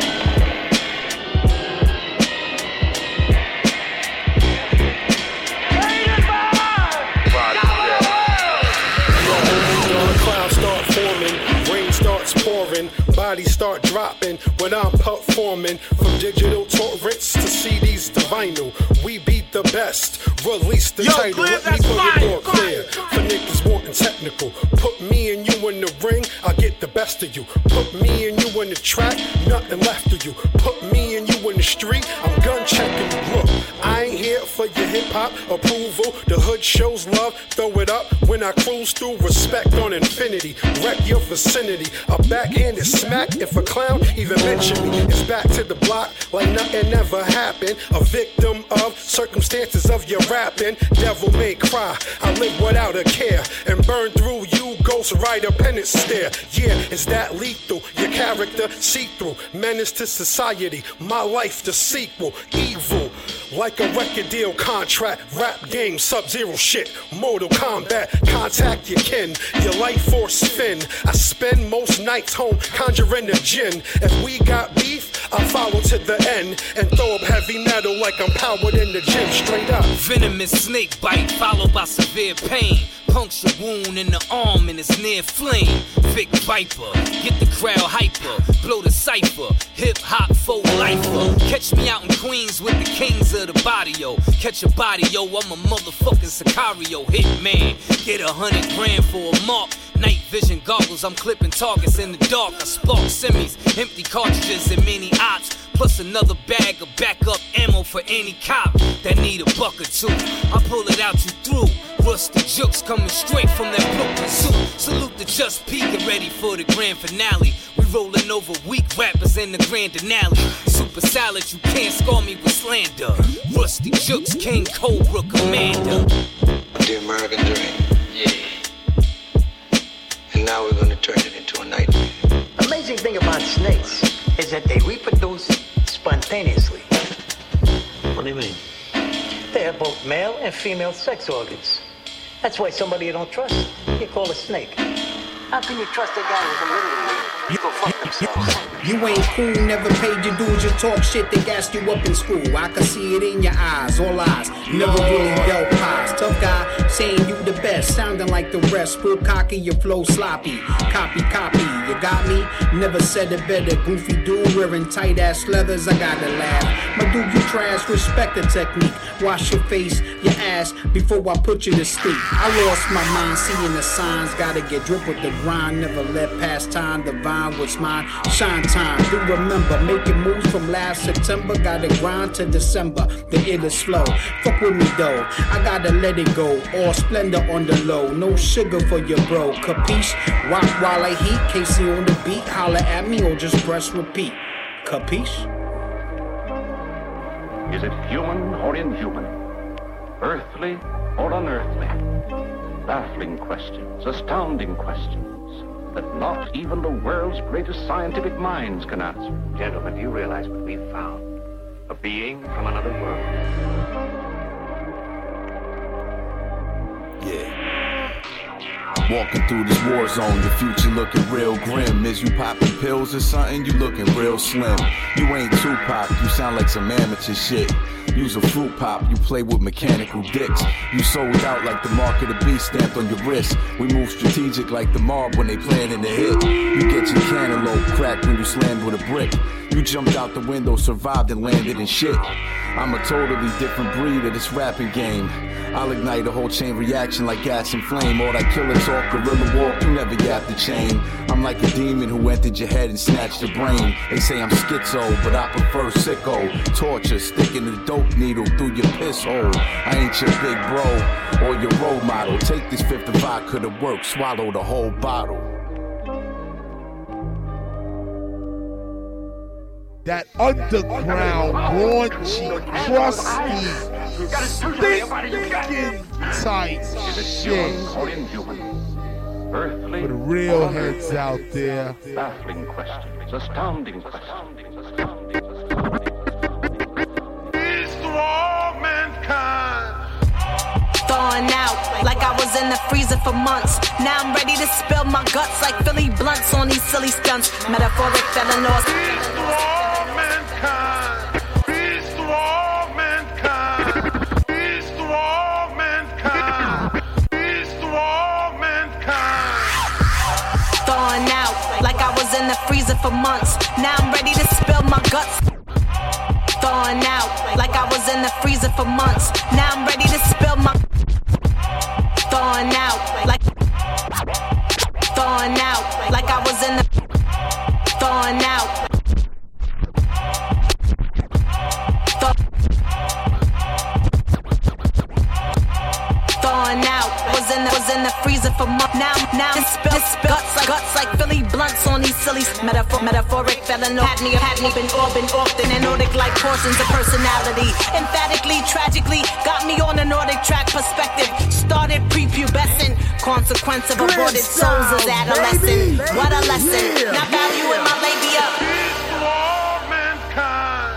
Clouds start forming, rain starts pouring, bodies start dropping when I'm performing. From digital torrents to CDs to vinyl, we beat the best. Release the title, let me put it more clear. For niggas walking technical, put me and you in the ring, I'll get the best of you. Put me and you in the track, nothing left of you. Put me and you in the street, I'm gun checking. Look, I ain't here for your hip hop approval. The hood shows love, throw it up when I cruise through. Respect on infinity, wreck your vicinity. A backhanded smack if a clown even mention me. It's back to the block like nothing ever happened. A victim of circumstances of your rapping. Devil may cry, I live without a care and burn through you, Ghost Rider penance stare. Yeah, is that lethal? Your character see-through, menace to society. My life the sequel, evil like a record deal contract. Rap game, Sub-Zero shit, Mortal Kombat. Contact your kin, your life force fin. I spend most nights home conjuring a djinn. If we got beef, I follow to the end and throw up heavy metal like I'm powered in the gym. Straight up. Venomous snake bite followed by severe pain. Puncture wound in the arm and it's near flame. Vic Viper, get the crowd hyper. Blow the cipher, hip hop faux lifer. Catch me out in Queens with the kings of the body, yo. Catch a body, yo, I'm a motherfucking Sicario hitman. Get 100 grand for a mark. Night vision goggles, I'm clipping targets in the dark. I spark semis, empty cartridges and many ops. Plus another bag of backup ammo for any cop that need a buck or two. I pull it out you through. Rusty Jukes coming straight from that Brooklyn suit. Salute the Just P, get ready for the grand finale. We rolling over weak rappers in the grand finale. Super salad, you can't score me with slander. Rusty Jukes, King Cobra Commander. The American dream. Yeah. And now we're gonna turn it into a nightmare. Amazing thing about snakes is that they reproduce spontaneously. What do you mean? They have both male and female sex organs. That's why somebody you don't trust, you call a snake. How can you trust a guy with a little you go fuck themselves? You ain't cool, never paid your dues, you talk shit, they gassed you up in school. I can see it in your eyes, all eyes, never really dealt pies. Tough guy, saying you the best, sounding like the rest. Full cocky, your flow sloppy. Copy, you got me? Never said it better. Goofy dude wearing tight ass leathers, I gotta laugh. My dude, you trash, respect the technique. Wash your face, your ass, before I put you to sleep. I lost my mind, seeing the signs, gotta get drip with the grind, never let past time divine. find what's mine. Shine time, do remember, making moves from last September. Gotta grind to December, the illest flow. Fuck with me though, I gotta let it go. All splendor on the low, no sugar for your bro. Capiche? Rock while I heat, Casey on the beat. Holla at me or just press repeat. Capiche? Is it human or inhuman? Earthly or unearthly? Baffling questions, astounding questions that not even the world's greatest scientific minds can answer. Gentlemen, do you realize what we've found? A being from another world. Yeah. Walking through this war zone, your future looking real grim. Is you popping pills or something? You looking real slim. You ain't Tupac, you sound like some amateur shit. Use a fruit pop, you play with mechanical dicks. You sold out like the mark of the beast stamped on your wrist. We move strategic like the mob when they planning to hit. You get your cantaloupe cracked when you slammed with a brick. You jumped out the window, survived and landed in shit. I'm a totally different breed of this rapping game. I'll ignite a whole chain reaction like gas and flame. All that killer talk, gorilla walk, you never got the chain. I'm like a demon who entered your head and snatched your brain. They say I'm schizo, but I prefer sicko. Torture, sticking the dope needle through your piss hole. I ain't your big bro or your role model. Take this fifth of vodka to work, swallow the whole bottle. That underground, raunchy, crusty, stinking tight shit. For the real heads out there. Baffling questions, astounding questions. Peace to all mankind. Thawing out like I was in the freezer for months. Now I'm ready to spill my guts like Philly blunts on these silly stunts. Metaphoric felonies. Peace to all mankind. Peace to all mankind. Peace to all mankind. Peace to all mankind. Thawing out like I was in the freezer for months. Now I'm ready to spill my guts. Thawing out like I was in the freezer for months. Now I'm ready to spill my. Thawing out like. Thawing out like I was in the. Thawing out. Thawing out. Was in the freezer for months. Now spill guts like Philly blunts on these silly metaphoric felonies. Had me been often and Nordic like portions of personality. Emphatically, tragically, got me on a Nordic track perspective. Started prepubescent, consequence of aborted souls as adolescent. What a lesson, not value in my labia. Peace to all mankind.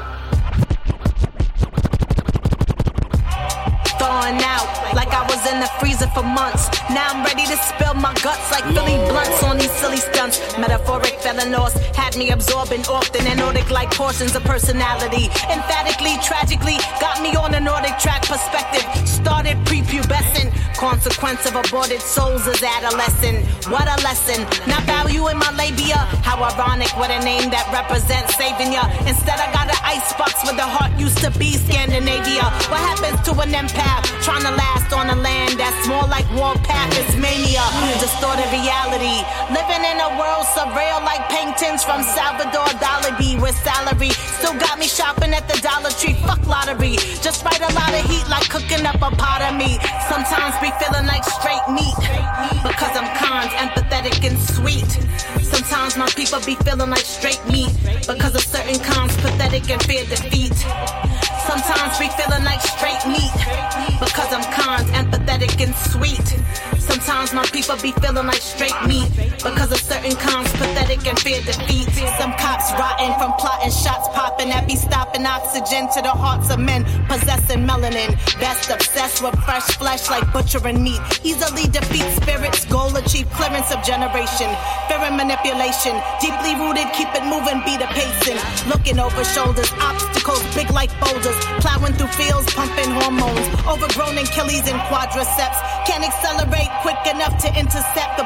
Thawing out like I was in the freezer for months. Now I'm ready to spill my guts like Philly blunts on these silly stunts. Metaphoric felonies had me absorbing often and Nordic like portions of personality. Emphatically, tragically, got me on a Nordic track perspective. Started prepubescent, consequence of aborted souls as adolescent. What a lesson, not value in my labia. How ironic, what a name that represents saving ya. Instead I got an icebox where the heart used to be Scandinavia. What happens to an empath trying to last on a land that's more like Warpath? It's mania, distorted reality. Living in a world surreal like paintings from Salvador Dali, with salary still got me shopping at the Dollar Tree. Fuck lottery, just write a lot of heat like cooking up a pot of meat. Sometimes be feeling like straight meat because I'm kind, empathetic and sweet. Sometimes my people be feeling like straight meat because of certain kinds, pathetic and fear defeat. Sometimes be feeling like straight meat because I'm kind, empathetic and sweet. Sometimes my people be feeling like straight meat because of certain kinds, pathetic and fear defeat. Some cops rotting from plotting, shots popping that be stopping oxygen to the hearts of men possessing melanin. Best obsessed with fresh flesh like butchering meat. Easily defeat spirits, goal achieve clearance of generation. Fear and manipulation, deeply rooted, keep it moving, beat a pacing. Looking over shoulders, obstacles big like boulders. Plowing through fields, pumping hormones. Overgrown Achilles and quadriceps. Can't accelerate quick enough to intercept the bullets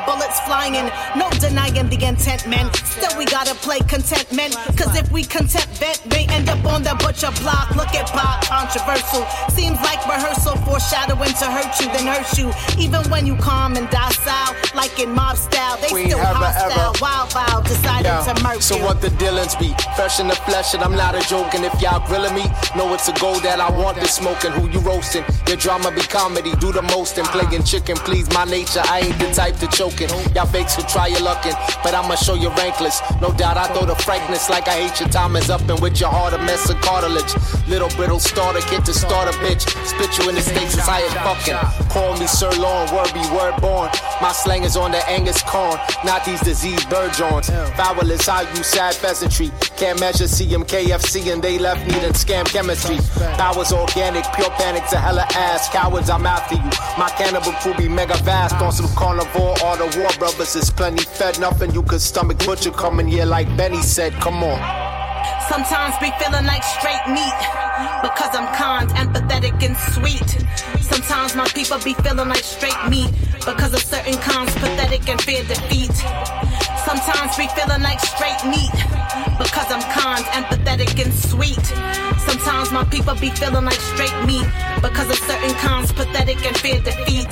flying. No denying the intent, man. Still we gotta play contentment. Cause if we content vet, they end up on the butcher block. Look at Bob, controversial. Seems like rehearsal, foreshadowing to hurt you, then hurt you. Even when you calm and docile, like in mob style, they still hostile. Wild, decided to murk so you. what the dealings be? Fresh in the flesh, and I'm not a joke. And if y'all grilling me, know it's a goal that I want to smoke. And who you roasting? Your drama be comedy, do the most. And playing chicken, please my nature. I ain't the type to choking. Y'all fakes who try your luckin', but I'ma show you rankless. No doubt I throw the frankness like I hate your time is up. And with your heart a mess of cartilage. Little brittle starter, get to start a bitch. Spit you in the stakes as high as fucking. Call me Sir Lorne, word be word born. My slang is on the Angus corn, not these diseased bird joints. Foul is how you sad pheasantry. Can't measure CMKFC and they left needing scam chemistry. Powers organic, pure panic to hella ass. Cowards, I'm after you. My cannibal crew be mega vast. On some carnivore, all the war brothers is plenty fed. Nothing you could stomach, butcher coming here like Benny said. Come on. Sometimes be feeling like straight meat, because I'm kind, empathetic, and sweet. Sometimes my people be feeling like straight meat, because of certain kinds, pathetic and fear defeat. Sometimes be feeling like straight meat, because I'm kind, empathetic, and sweet. Sometimes my people be feeling like straight meat, because of certain kinds, pathetic and fear defeat.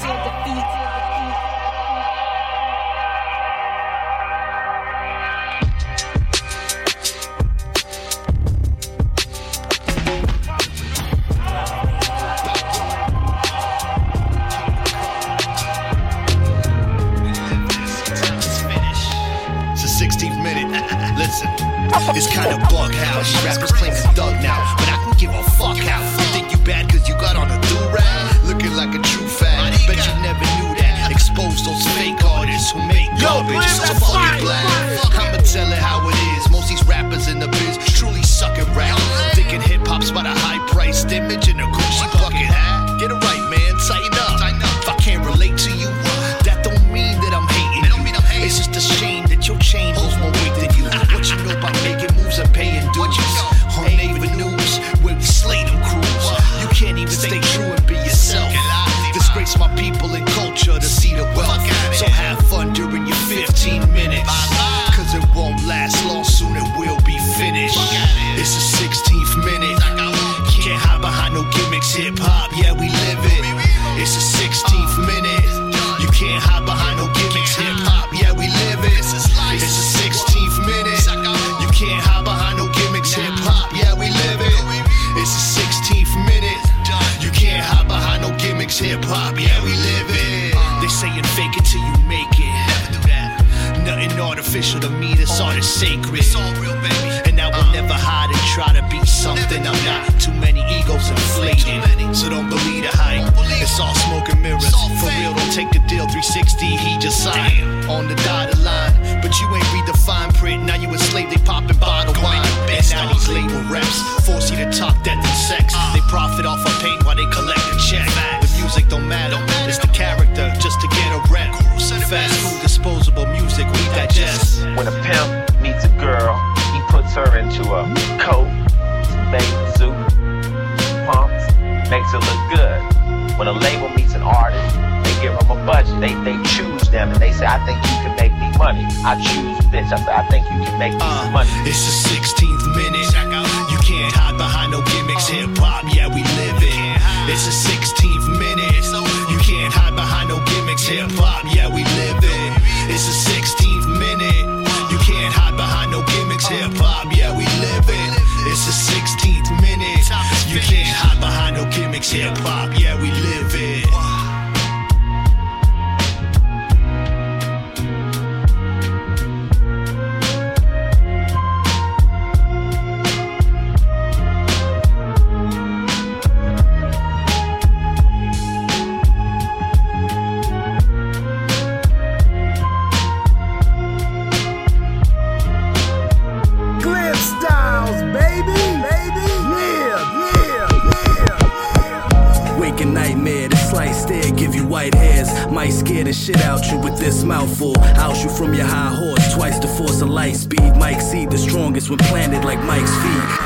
Listen, it's kinda bug how these rappers claim it's thug now, but I can give a fuck how. You think you bad cause you got on a do-rag? Looking like a true fag, bet you never knew that. Expose those fake artists who make garbage so fucking black. I'ma tell it how it is, most these rappers in the biz truly suck at rap. Thinking hip-hop's about a high-priced image and a Gucci bucket hat. Get it right, man, tighten up. If I can't relate to you, that don't mean that I'm hating you. It's just a shame that your chain holds more weight than you. What you know about making moves and paying dues on Naval News, where we slay them crews. You can't even stay true and be yourself. Disgrace my people and culture to see the wealth. So have fun during your 15 minutes, cause it won't last long, soon it will be finished. It's the 16th minute. Can't hide behind no gimmicks, hip-hop, yeah we live it. It's the 16th minute. You can't hide behind no gimmicks, hip-hop, yeah we live it. It's the 16th minute. You can't hide behind no gimmicks, hip-hop, yeah we live it. It's the 16th minute. You can't hide behind no gimmicks, hip-hop, yeah we live it. They saying fake it till you make it. Never do that. Nothing artificial to me, this art is sacred. It's all real, baby. And I will never hide and try to be something I'm not. Too many egos inflated, so don't believe the hype. It's all smoke and mirrors. For real, don't take the deal 360, he just signed on the dotted line. But you ain't read the fine print, now you enslaved, they poppin' bottle wine. And now these label reps force you to talk that than sex. They profit off of pain while they collect a check. The music don't matter, it's the character just to get a rep. Fast food, disposable music, we digest. When a pimp meets a girl, he puts her into a coat, bathing suit, pumps, makes her look good. When a label meets an artist, they give them a budget. They choose them and they say, I think you can make me money. I choose bitch. I think you can make me some money. It's the 16th minute. You can't hide behind no gimmicks. Hip-hop, yeah, we live it. It's the 16th minute. You can't hide behind no gimmicks. Hip-hop, yeah, we live it. It's the 16th minute. You can't hide behind no gimmicks. Hip-hop, yeah, we live it. It's the 16th minute. You can't hide behind no gimmicks. Hip-hop, yeah, we live it. Might scare the shit out you with this mouthful. Oust you from your high horse, twice the force of light speed. Might exceed the strongest when planted like Mike's feet.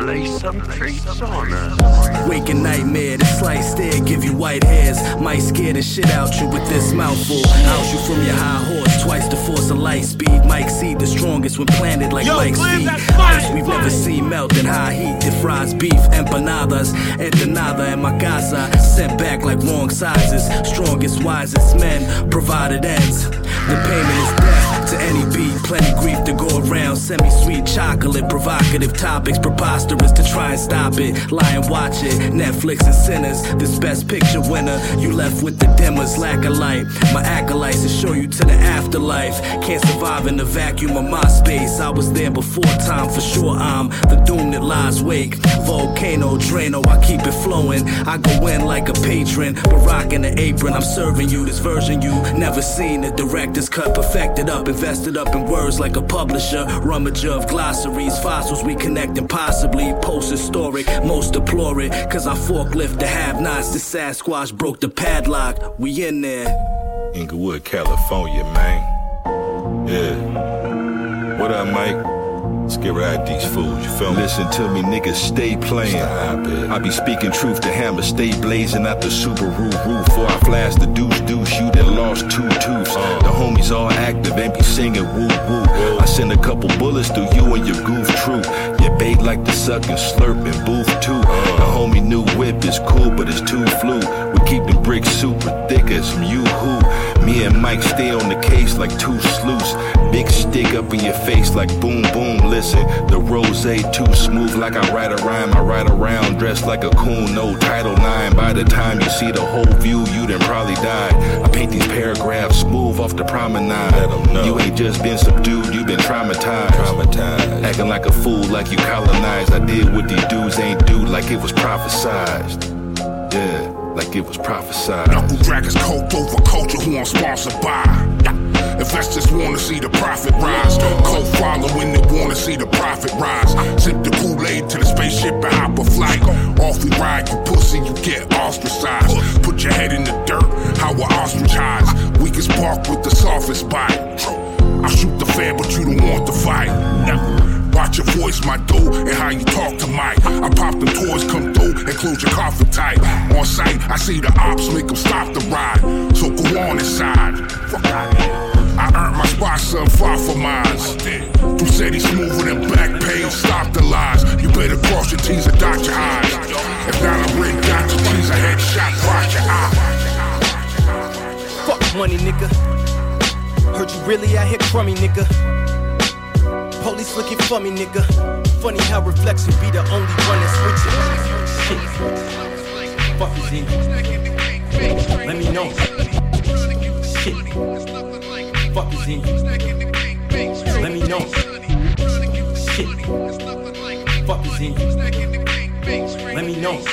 lay some treats on us. Waking nightmare, the slight stare give you white hairs. Might scare the shit out you with this mouthful. Out you from your high horse, twice the force of light speed. Might exceed the strongest when planted like Mike's feet. Ice we've never seen melt in high heat. That fries beef, empanadas, empanada and my casa. Sent back like wrong sizes. Strongest, wisest men, provided ends. The payment is death to any beat. Plenty grief to go around. Semi-sweet chocolate, provocative topics. Preposterous to try and stop it. Lie and watch it. Netflix and Sinners. This best picture winner. You left with the dimmers, lack of light. My acolytes to show you to the afterlife. Can't survive in the vacuum of my space. I was there before time, for sure I'm the doom that lies wake. Volcano, Drano, I keep it flowing. I go in like a patron, but rocking the apron. I'm serving you this version you never seen. The director's cut, perfected up, invested up in words like a publisher. Rummager of glossaries, fossils we connect impossibly. Post-historic, most deplore it. Cause I forklift the have-nots. The Sasquatch broke the padlock. We in there. Inglewood, California, man. Yeah. What up, Mike? Let's get right at these fools, you feel me? Listen to me, niggas, stay playing. I be speaking truth to hammer, stay blazing out the Subaru roof. Before I flash the deuce, you that lost 2 tooths. The homies all active and be singing woo woo. I send a couple bullets through you and your goof troop. Your bait like to suck and slurp and boof too. The homie new whip is cool, but it's too flu. We keep the bricks super thick as some you-hoo. Me and Mike stay on the case like 2 sleuths. Big stick up in your face like boom boom. Listen, the rose too smooth like I write a rhyme. I ride around dressed like a coon, no Title IX. By the time you see the whole view, you done probably died. I paint these paragraphs smooth off the promenade. You ain't just been subdued, you been traumatized. Acting like a fool, like you colonized. I did what these dudes ain't do, like it was prophesized. Yeah, like it was prophesied. Knuckle draggers cult over culture who I'm sponsored by. Investors wanna see the profit rise. Co-following they wanna see the profit rise. Sip the Kool-Aid to the spaceship and hop a flight. Off we ride, you pussy, you get ostracized. Put your head in the dirt, how we're ostracized. Weakest bark with the softest bite. I shoot the fair, but you don't want the fight. Watch your voice, my dude, and how you talk to Mike. I pop them toys, come through, and close your coffin tight. On sight, I see the ops make them stop the ride. So go on inside. Fuck out of here. I earned my spot, son, far from mine. Who said he's smoother than back page? Stop the lies. You better cross your T's and dot your I's. If not, I really got your T's, a headshot, cross your eye. Fuck money, nigga. Heard you really out here crummy, nigga. Police looking for me, nigga. Funny how reflection be the only one that's with you. Shit. Fuck is in you. Let me know. Shit. Fuck is in you. Let me know. Shit. Fuck is in you. Let me know.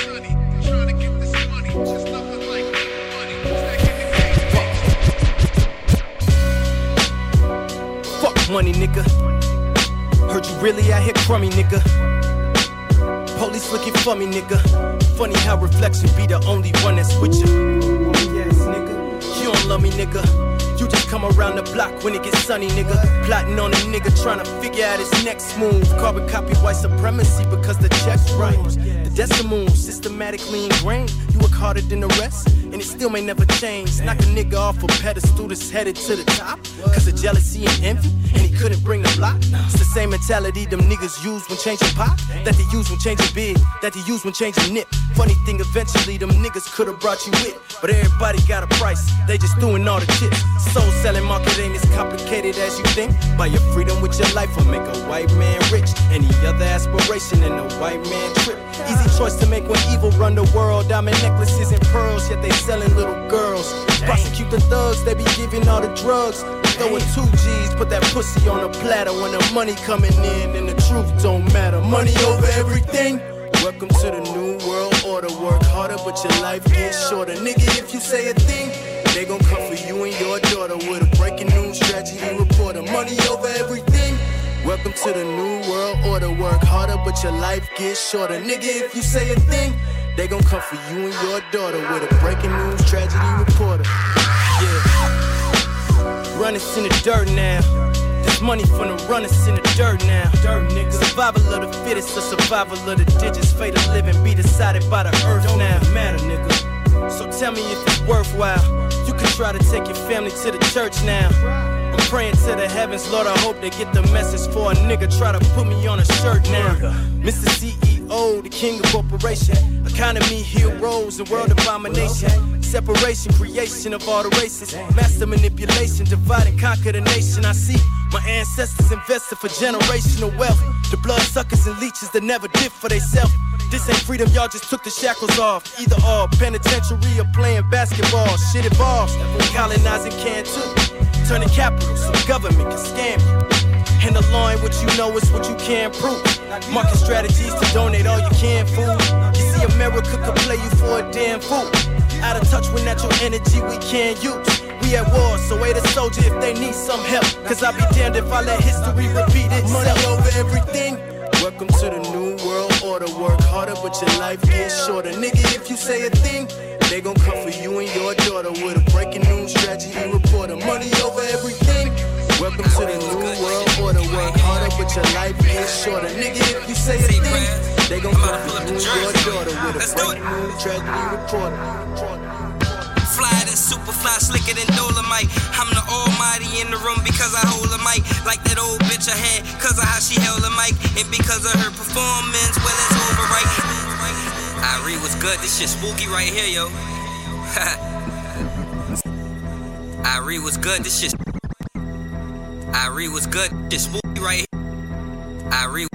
Fuck money, nigga. Heard you really out here crummy, nigga. Police looking for me, nigga. Funny how reflection be the only one that's with you. Yes, nigga. You don't love me, nigga. You just come around the block when it gets sunny, nigga. Plotting on a nigga trying to figure out his next move. Carbon copy white supremacy because the check's right. The decimal systematically ingrained. You work harder than the rest, and it still may never change. Knock a nigga off a pedestal that's headed to the top cause of jealousy and envy, and he couldn't bring the block. It's the same mentality them niggas use when changing pop, that they use when changing big, that they use when changing nip. Funny thing, eventually them niggas could've brought you with, but everybody got a price, they just doing all the chips. Soul selling market ain't as complicated as you think. Buy your freedom with your life or make a white man rich. Any other aspiration in a white man trip. Easy choice to make when evil run the world. Diamond necklaces and pearls, yet they selling little girls. Prosecute the thugs, they be giving all the drugs. Throwing 2 G's, put that pussy on a platter. When the money coming in and the truth don't matter. Money over everything. Welcome to the new world order. Work harder, but your life gets shorter. Nigga, if you say a thing, they gon' come for you and your daughter with a breaking news tragedy reporter. Money over everything. Welcome to the new world order. Work harder, but your life gets shorter. Nigga, if you say a thing, they gon' come for you and your daughter with a breaking news tragedy reporter. Yeah. Run us in the dirt now. The this money from the runners in the dirt now. Dirt, nigga. Survival of the fittest, the survival of the digits. Fate of living be decided by the earth now. Don't matter, nigga. So tell me if it's worthwhile. You can try to take your family to the church now. I'm praying to the heavens, Lord, I hope they get the message for a nigga try to put me on a shirt now. Mr. CEO, the king of corporation, economy, heroes, and world abomination. Separation, creation of all the races, master manipulation, divide and conquer the nation. I see my ancestors invested for generational wealth. The blood suckers and leeches that never did for theyself. This ain't freedom, y'all just took the shackles off. Either or, penitentiary or playing basketball. Shit evolves, colonizing can too. Turning capital so government can scam you. And the law ain't what you know, it's what you can prove. Market strategies to donate all you can food. You see America could play you for a damn fool. Out of touch with natural energy we can't use. We at war, so wait a soldier if they need some help. Cause I'll be damned if I let history repeat itself. Money over everything. Welcome to the new world order. Work harder, but your life gets shorter. Nigga, if you say a thing, they gon' come for you and your daughter with a breaking news tragedy reporter. Money over everything. Welcome to the new world order. Work harder, but your life gets shorter. Nigga, if you say a thing, they gon' come for you and your daughter with a breaking news tragedy reporter. Fly than super fly, slicker than Dolomite. I'm the almighty in the room because I hold a mic. Like that old bitch I had, cause of how she held a mic. And because of her performance, well, it's over, right? Irie was good, this shit spooky right here, yo. Irie was good, this shit. Irie was good, this spooky right here. Irie.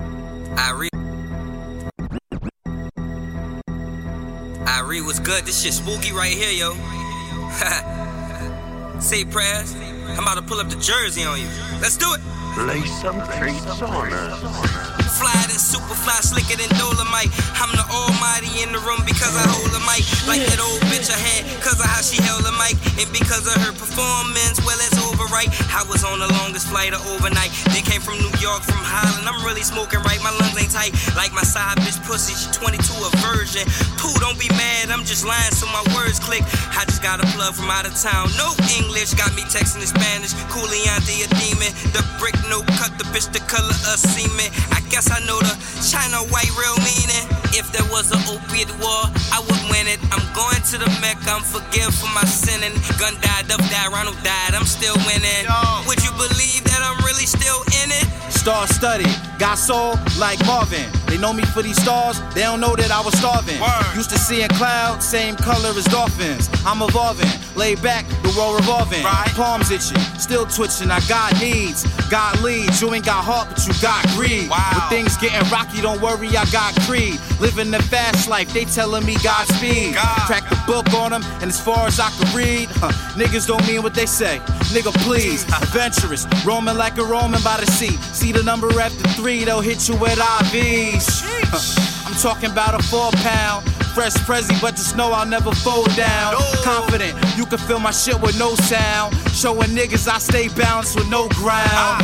Irie was good, this shit spooky right here, yo. Say prayers, I'm about to pull up the jersey on you. Let's do it. Lay some treats on us. Fly than super fly, slicker than Dolomite. I'm the almighty in the room because I hold a mic. Like that old bitch I had, cause of how she held a mic. And because of her performance, well, it's over, right? I was on the longest flight of overnight. Then came from New York, from Holland. I'm really smoking right, my lungs ain't tight. Like my side bitch pussy, she 22 a virgin. Pooh, don't be mad, I'm just lying so my words click. I just got a plug from out of town, no English. Got me texting in Spanish, Culiante a demon. The brick no cut, the bitch the color of semen. I guess I know the China white real meaning. If there was an opiate war, I would win it. I'm going to the Mecca, I'm forgiven for my sinning. Gun died, Duff died, Ronald died, I'm still winning. Would you believe that I'm really still in it? Star studied, got soul like Marvin. They know me for these stars, they don't know that I was starving. Used to seeing clouds, same color as dolphins. I'm evolving, laid back, the world revolving. Palms itching, still twitching, I got needs. God leads, you ain't got heart, but you got greed. When things getting rocky, don't worry, I got creed. Living the fast life, they telling me Godspeed. Crack the book on them, and as far as I can read, niggas don't mean what they say. Nigga, please, adventurous, roaming like a Roman by the sea. See the number after 3, they'll hit you with IVs. I'm talking about a 4-pound. Fresh Prezi, but just know I'll never fold down. Confident, you can feel my shit with no sound. Showing niggas I stay balanced with no ground.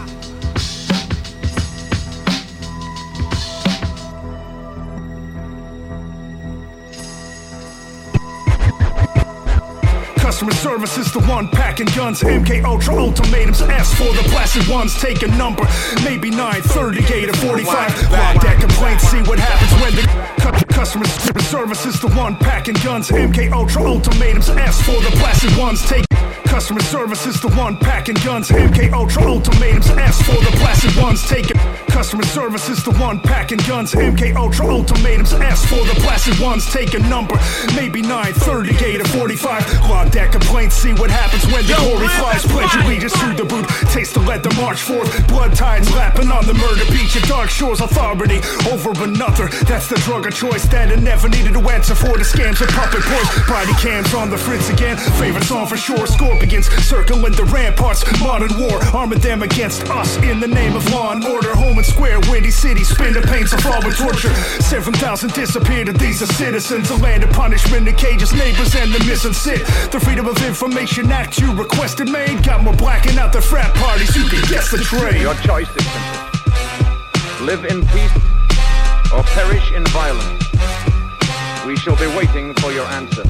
Customer service is the one packing guns. MK Ultra ultimatums. Ask for the blasted ones. Take a number, maybe 938 or 45. Log that complaint, see what happens when the customer service is the one packing guns. MK Ultra ultimatums. Ask for the blasted ones. Take customer service is the one packing guns. MK Ultra ultimatums. Ask for the blasted ones. Take it. Customer service is the one packing guns. MK Ultra ultimatums. Ask for the blasted ones. Take a number, maybe 938 or 45. Log that complaint, see what happens when the glory flies. Pledge allegiance to the boot, taste the leather, march forth. Blood tides lapping on the murder beach at dark shores. Authority over another, that's the drug of choice that I never needed to answer for the scams and puppet boys. Body cams on the fritz again, favorite song for sure. Scorpions circling the ramparts, modern war, arming them against us in the name of law and order. Home and square, Windy City, spin the pain so far with torture. 7,000 disappeared, and these are citizens. A land of punishment, the cages, neighbors, and the missing sit. The Freedom of Information Act you requested made. Got more blacking out the frat parties, you can guess the trade. Your choice is simple. Live in peace or perish in violence. We shall be waiting for your answer.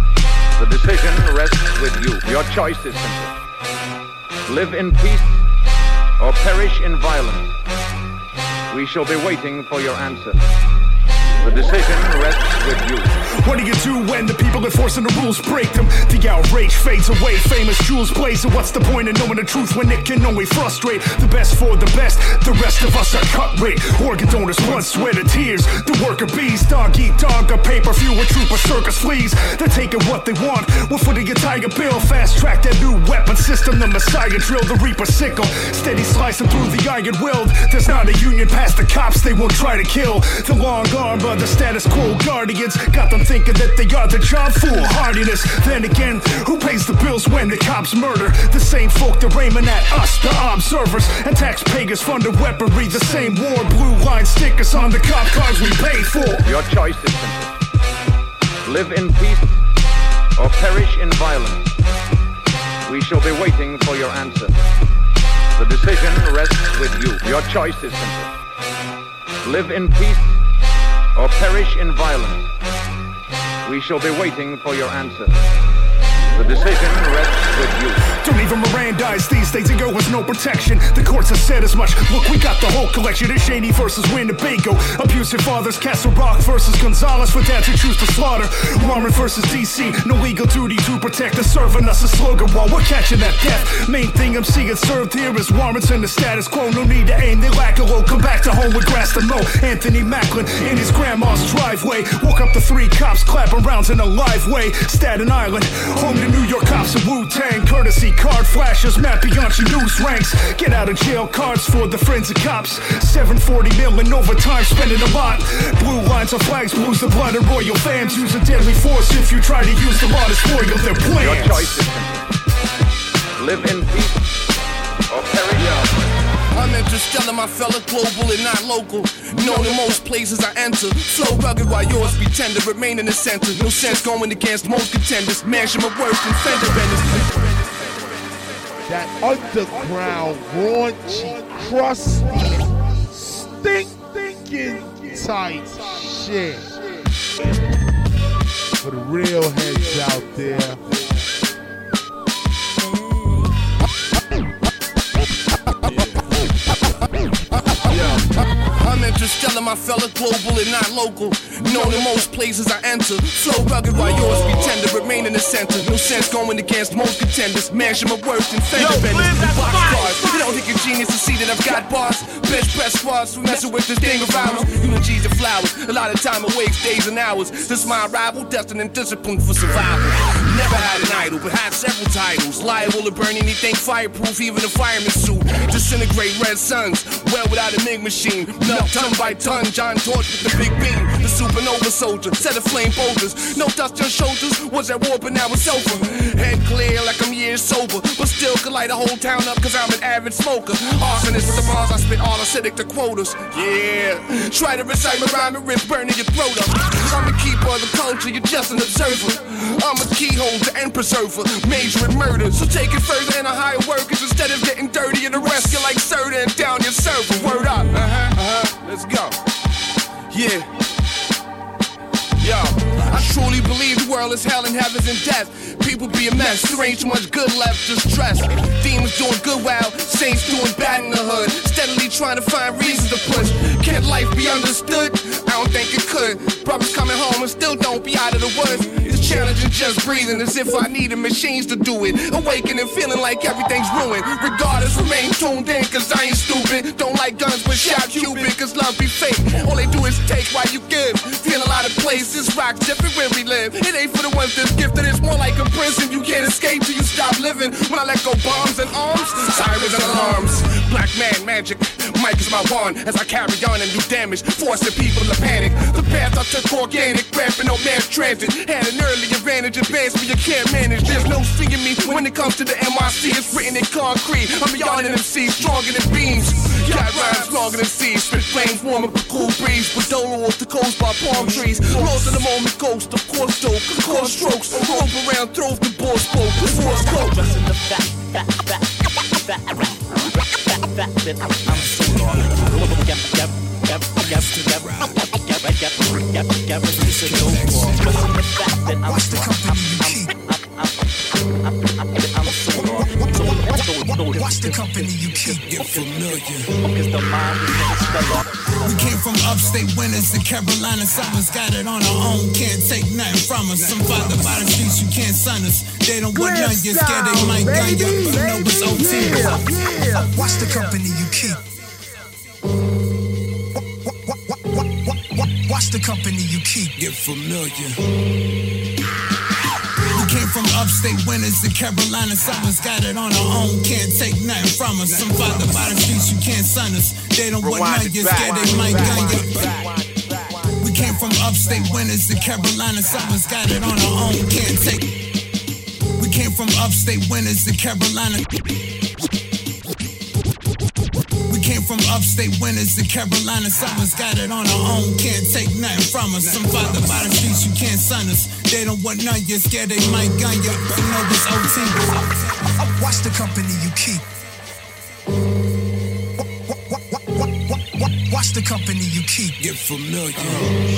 The decision rests with you. Your choice is simple. Live in peace or perish in violence. We shall be waiting for your answer. The decision rests with you. What do you do when the people enforcing the rules break them? The outrage fades away, famous jewels blaze. And what's the point of knowing the truth when it can only frustrate? The best for the best, the rest of us are cut rate. Organ donors, blood, sweat, and tears. The worker bees, dog eat dog, a pay-per-view, a troop of circus fleas. They're taking what they want, what for the entire bill? Fast track that new weapon system, the Messiah drill, the Reaper sickle. Steady slicing through the iron willed. There's not a union past the cops, they won't try to kill. The long arm of the status quo guardians got them thinking that they are the job. Foolhardiness. Then again, who pays the bills when the cops murder? The same folk that are aiming at us, the observers, and taxpayers fund the weaponry. The same war, blue line stickers on the cop cars we pay for. Your choice is simple. Live in peace or perish in violence. We shall be waiting for your answer. The decision rests with you. Your choice is simple. Live in peace or perish in violence. We shall be waiting for your answer. The decision rests with you. Don't even Mirandize these days ago was no protection. The courts have said as much. Look, we got the whole collection. It's Shaney versus Winnebago. Abusive fathers, Castle Rock versus Gonzalez. For dads who choose to slaughter. Warren versus DC. No legal duty to protect us. Serving us a slogan while we're catching that death. Main thing I'm seeing served here is warrants and the status quo. No need to aim, they lack a low. Come back to home with grass to mow. Anthony Macklin in his grandma's driveway. Woke up the 3 cops clapping rounds in a live way. Staten Island, home to New York cops and Wu-Tang. Courtesy card flashes, Matt Bianchi news ranks. Get out of jail cards for the friends of cops. 740 million overtime, spending a lot. Blue lines of flags, blues the blood of royal fams. Use a deadly force if you try to use the law to spoil their plans. Your choice is simple. Live in peace or perish. I'm interstellar, my fella, global and not local. Known in most places I enter. Flow rugged while yours be tender. Remain in the center. No sense going against most contenders. Mansion my worth and fender benders. That underground, raunchy, crusty, stinking tight shit. For the real heads out there. I'm interstellar, my fella, global and not local. Known in most places I enter. Flow rugged while yours be tender. Remain in the center. No sense going against most contenders. Mansion my worth and fender benders. Boxcars. You don't think you're genius to see that I've got bars. Best press squads. We messing with this thing of ours. Eulogies and flowers. A lot of time awakes days and hours. This my arrival, destined and disciplined for survival. Never had an idol, but had several titles. Liable to burn anything fireproof, even a fireman's suit. Disintegrate red suns. Well without a MIG machine. Melt ton by ton. John Torch with the big beam. The supernova soldier. Set of flame boulders. No dust on shoulders. Was at war, but now it's over. Head clear like I'm years sober. But still could light a whole town up cause I'm an avid smoker. Arsonist with the bars I spit all acidic to quotas. Yeah. Try to recite my rhyme and rip burning your throat up. I'm a keeper of the culture. You're just an observer. I'm a keyhole to end preserver. Major in murder. So take it further and a higher workers instead of getting dirty and arrest you like Serta and down your server. Word up. Let's go. Yeah. Yo, I truly believe the world is hell and heaven's in death. People be a mess, there ain't too much good left, just stress. Demons doing good while saints doing bad in the hood. Steadily trying to find reasons to push. Can't life be understood? I don't think it could. Brothers coming home and still don't be out of the woods. It's challenging just breathing as if I needed machines to do it. Awakening feeling like everything's ruined. Regardless, remain tuned in cause I ain't stupid. Don't like guns but shout Cupid cause love be fake. All they do is take while you give. Feel a lot of places, rocks different where we live. It ain't for the ones that's gifted, it's more like a prison. You can't escape till you stop living. When I let go bombs and arms, sirens and alarms. Black man magic, Mike is my wand as I carry on and do damage, forcing people to panic. The path I took organic, ramping on mass transit. Had an early advantage, advance me, you can't manage. There's no seeing me when it comes to the MIC. It's written in concrete. I'm beyond an MC, stronger than beams. Got rhymes longer than seas. Spit flames warm up a cool breeze. Badolo off the coast by palm trees. Lost in the moment, ghost of course dope. Core strokes, rope around, throws the ball spoke. The force coat. Watch the company you keep. keep. Get familiar. Cause the mind is gonna spell off. We came from upstate winners to Carolina Summers. Got it on our own, can't take nothing from us. Some father by the streets, you can't son us. They don't want none, you're scared they might gun you. You know it's OT. Watch the company you keep. Watch the company you keep. Get familiar. We came from upstate winners to Carolina Summers. Got it on our own, can't take nothing from us. Some father by the streets, you can't son us. They don't want none, you're scared they might gun you. We came from upstate winners to Carolina Summers. Got it on our own, can't take. We came from upstate winners to Carolina. Came from upstate winners to Carolina Summers. Got it on our own, can't take nothing from us. Some father by the streets, you can't son us. They don't want none, you're scared they might gun you. You know this OT. Watch the company you keep. Watch the company you keep. Get familiar.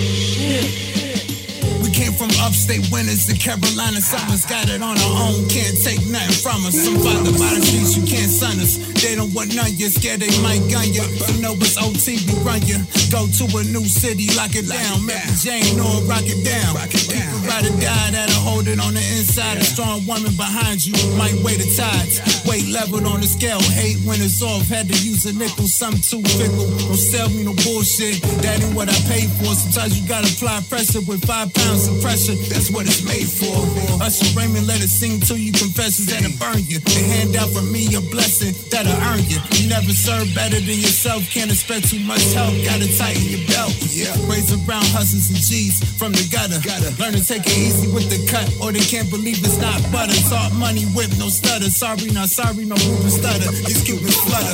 We came from upstate winners to Carolina Summers. Got it on our own, can't take nothing from us. Some father by the streets, you can't son us. They don't want none, you're scared they might gun you. You know it's OT, we run you. Go to a new city, lock it down. Mary Jane or rock it down. People ride or die that'll hold it on the inside. A strong woman behind you might weigh the tides. Weight leveled on the scale, hate when it's off. Had to use a nickel, some too fickle. Don't sell me no bullshit, that ain't what I paid for. Sometimes you gotta apply pressure with 5 pounds of pressure. That's what it's made for. Usher Raymond, let it sing to you confessions that'll burn you. They hand out from me a blessing that'll earn you. You never serve better than yourself, can't expect too much help. Gotta tighten your belt. Raise around hustlers and G's from the gutter. Learn to take it easy with the cut, or they can't believe it's not butter. Talk money, whip, no stutter. Sorry, not sorry, no Ruben stutter. These Cubans flutter.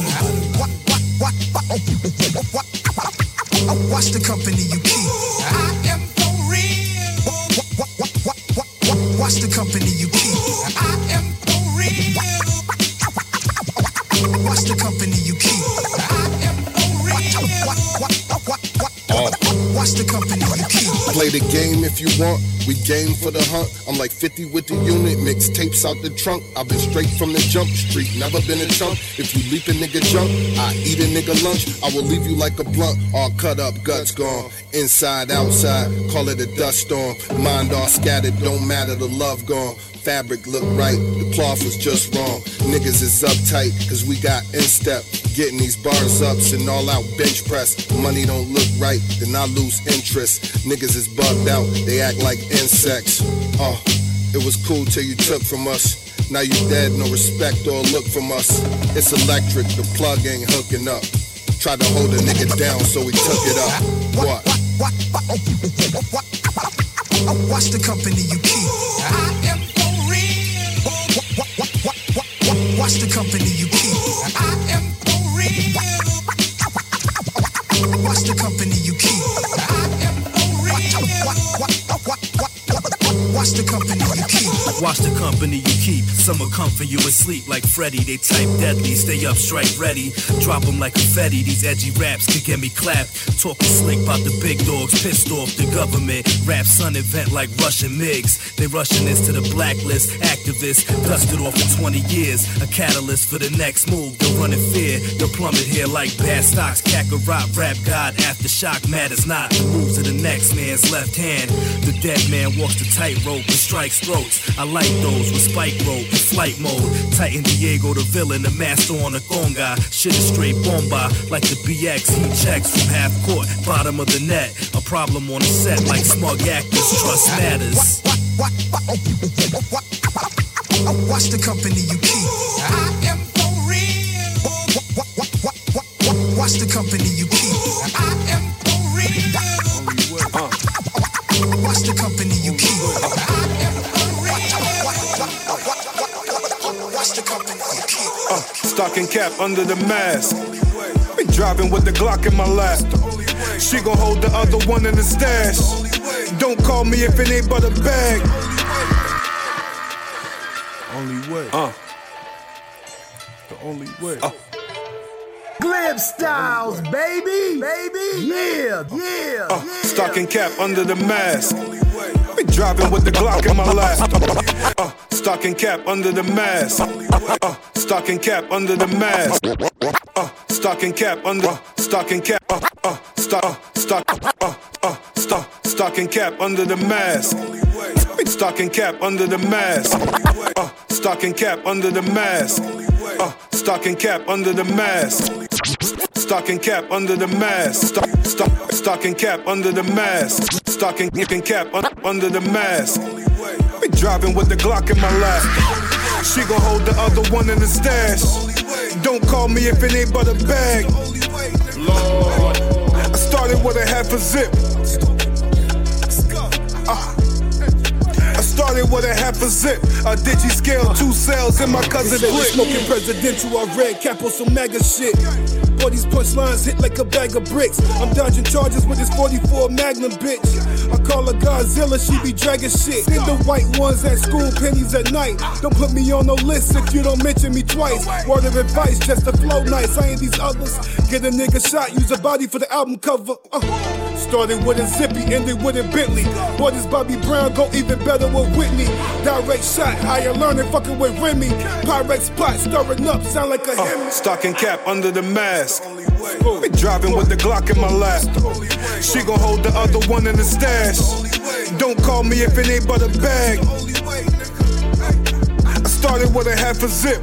Watch the company you keep. I am for real. Watch the company you keep. I am for real. Watch the company you keep. I am for real. Watch the company you keep. Play the game if you want. We game for the hunt. I'm like 50 with the unit, mix tapes out the trunk. I've been straight from the jump street, never been a chump. If you leap a nigga jump, I eat a nigga lunch. I will leave you like a blunt, all cut up, guts gone. Inside, outside, call it a dust storm. Mind all scattered, don't matter, the love gone. Fabric look right, the cloth was just wrong. Niggas is uptight, cause we got instep. Getting these bars ups and all out bench press. Money don't look right, then I lose interest. Niggas is bugged out, they act like insects. It was cool till you took from us. Now you dead, no respect or look from us. It's electric, the plug ain't hooking up. Tried to hold a nigga down, so we took it up. What? Watch the company you keep. I am for real. Watch the company you keep. I am for real. Watch the company you keep. I am for real. Watch the company you keep. Watch the company you keep. Some will come for you asleep like Freddy. They type deadly, stay up, strike ready. Drop them like confetti. These edgy raps could get me clapped. Talking slick about the big dogs, pissed off the government. Rap sun event like Russian MiGs. They rushing this to the blacklist. Activists dusted off for 20 years. A catalyst for the next move. They'll run in fear. They'll plummet here like bad stocks. Kakarot, rap god, aftershock matters not. The moves of the next man's left hand. The dead man walks the tightrope and strikes throats. I like those with spike rope and flight mode. Titan Diego, the villain, the master on the conga. Shit is straight bomba like the BX. He checks from half court, bottom of the net. A problem on the set like smug actors. Trust matters. Watch the company you keep. I am for real. Watch the company you keep. I am for real. Watch the company you keep. Stocking cap under the mask. Been driving with the Glock in my lap. She gon' hold the other one in the stash. Don't call me if it ain't but a bag. Only way. The only way. Glib Styles, baby. Yeah. Stocking cap under the mask. Been Driving with the Glock in my lap. Stocking cap under the mask. Stocking cap under the mask. Stocking cap under. Stocking cap. Stocking cap under the mask. Stocking cap under the mask. Stocking cap under the mask. Stocking cap under the mask. Stocking cap under the mask. Stocking cap under the mask. Stocking cap under the mask. Driving with the Glock in my lap. She gon' hold the other one in the stash. Don't call me if it ain't but a bag. Lord, I started with a half a zip. I started with a half a zip. A digi scale, 2 cells in my cousin clip. Smoking presidential, I red cap on some MAGA shit. Boy, these punchlines hit like a bag of bricks. I'm dodging charges with this 44 Magnum, bitch. I call her Godzilla, she be dragging shit. In the white ones at school, pennies at night. Don't put me on no list if you don't mention me twice. Word of advice, just to flow nice. I ain't these others. Get a nigga shot, use a body for the album cover. Started with a Zippy, ended with a Bentley. Boy, this Bobby Brown go even better with Whitney. Direct shot, higher learning, fucking with Remy. Pyrex pot, stirring up, sound like a Hemi. Stocking cap under the mask. Driving with the Glock in my lap. She gon' hold the other one in the stash. Don't call me if it ain't but a bag. I started with a half a zip.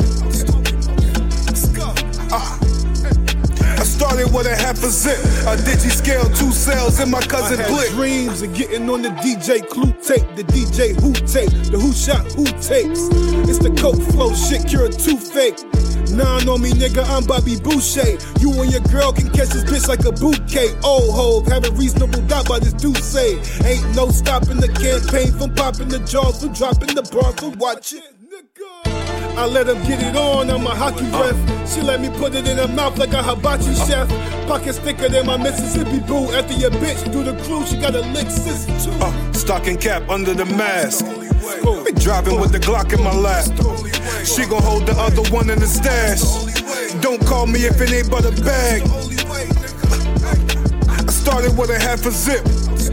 I started with a half a zip. A digi scale, 2 cells in my cousin Blick. Dreams of getting on the DJ Clue tape, the DJ Who tape, the Who shot Who tapes. It's the coke flow shit, you're too fake. Nah, on me, nigga, I'm Bobby Boucher. You and your girl can catch this bitch like a bouquet. Old hove, have a reasonable doubt by this dude say. Ain't no stopping the campaign from popping the jaws, from dropping the bar, from watching. I let him get it on my hockey breath. She let me put it in her mouth like a hibachi chef. Pocket thicker than my Mississippi boo. After your bitch do the crew, she got a lick sis too. Stocking cap under the mask. Driving with the Glock in my lap. She gon' hold the other one in the stash. Don't call me if it ain't but a bag. I started with a half a zip.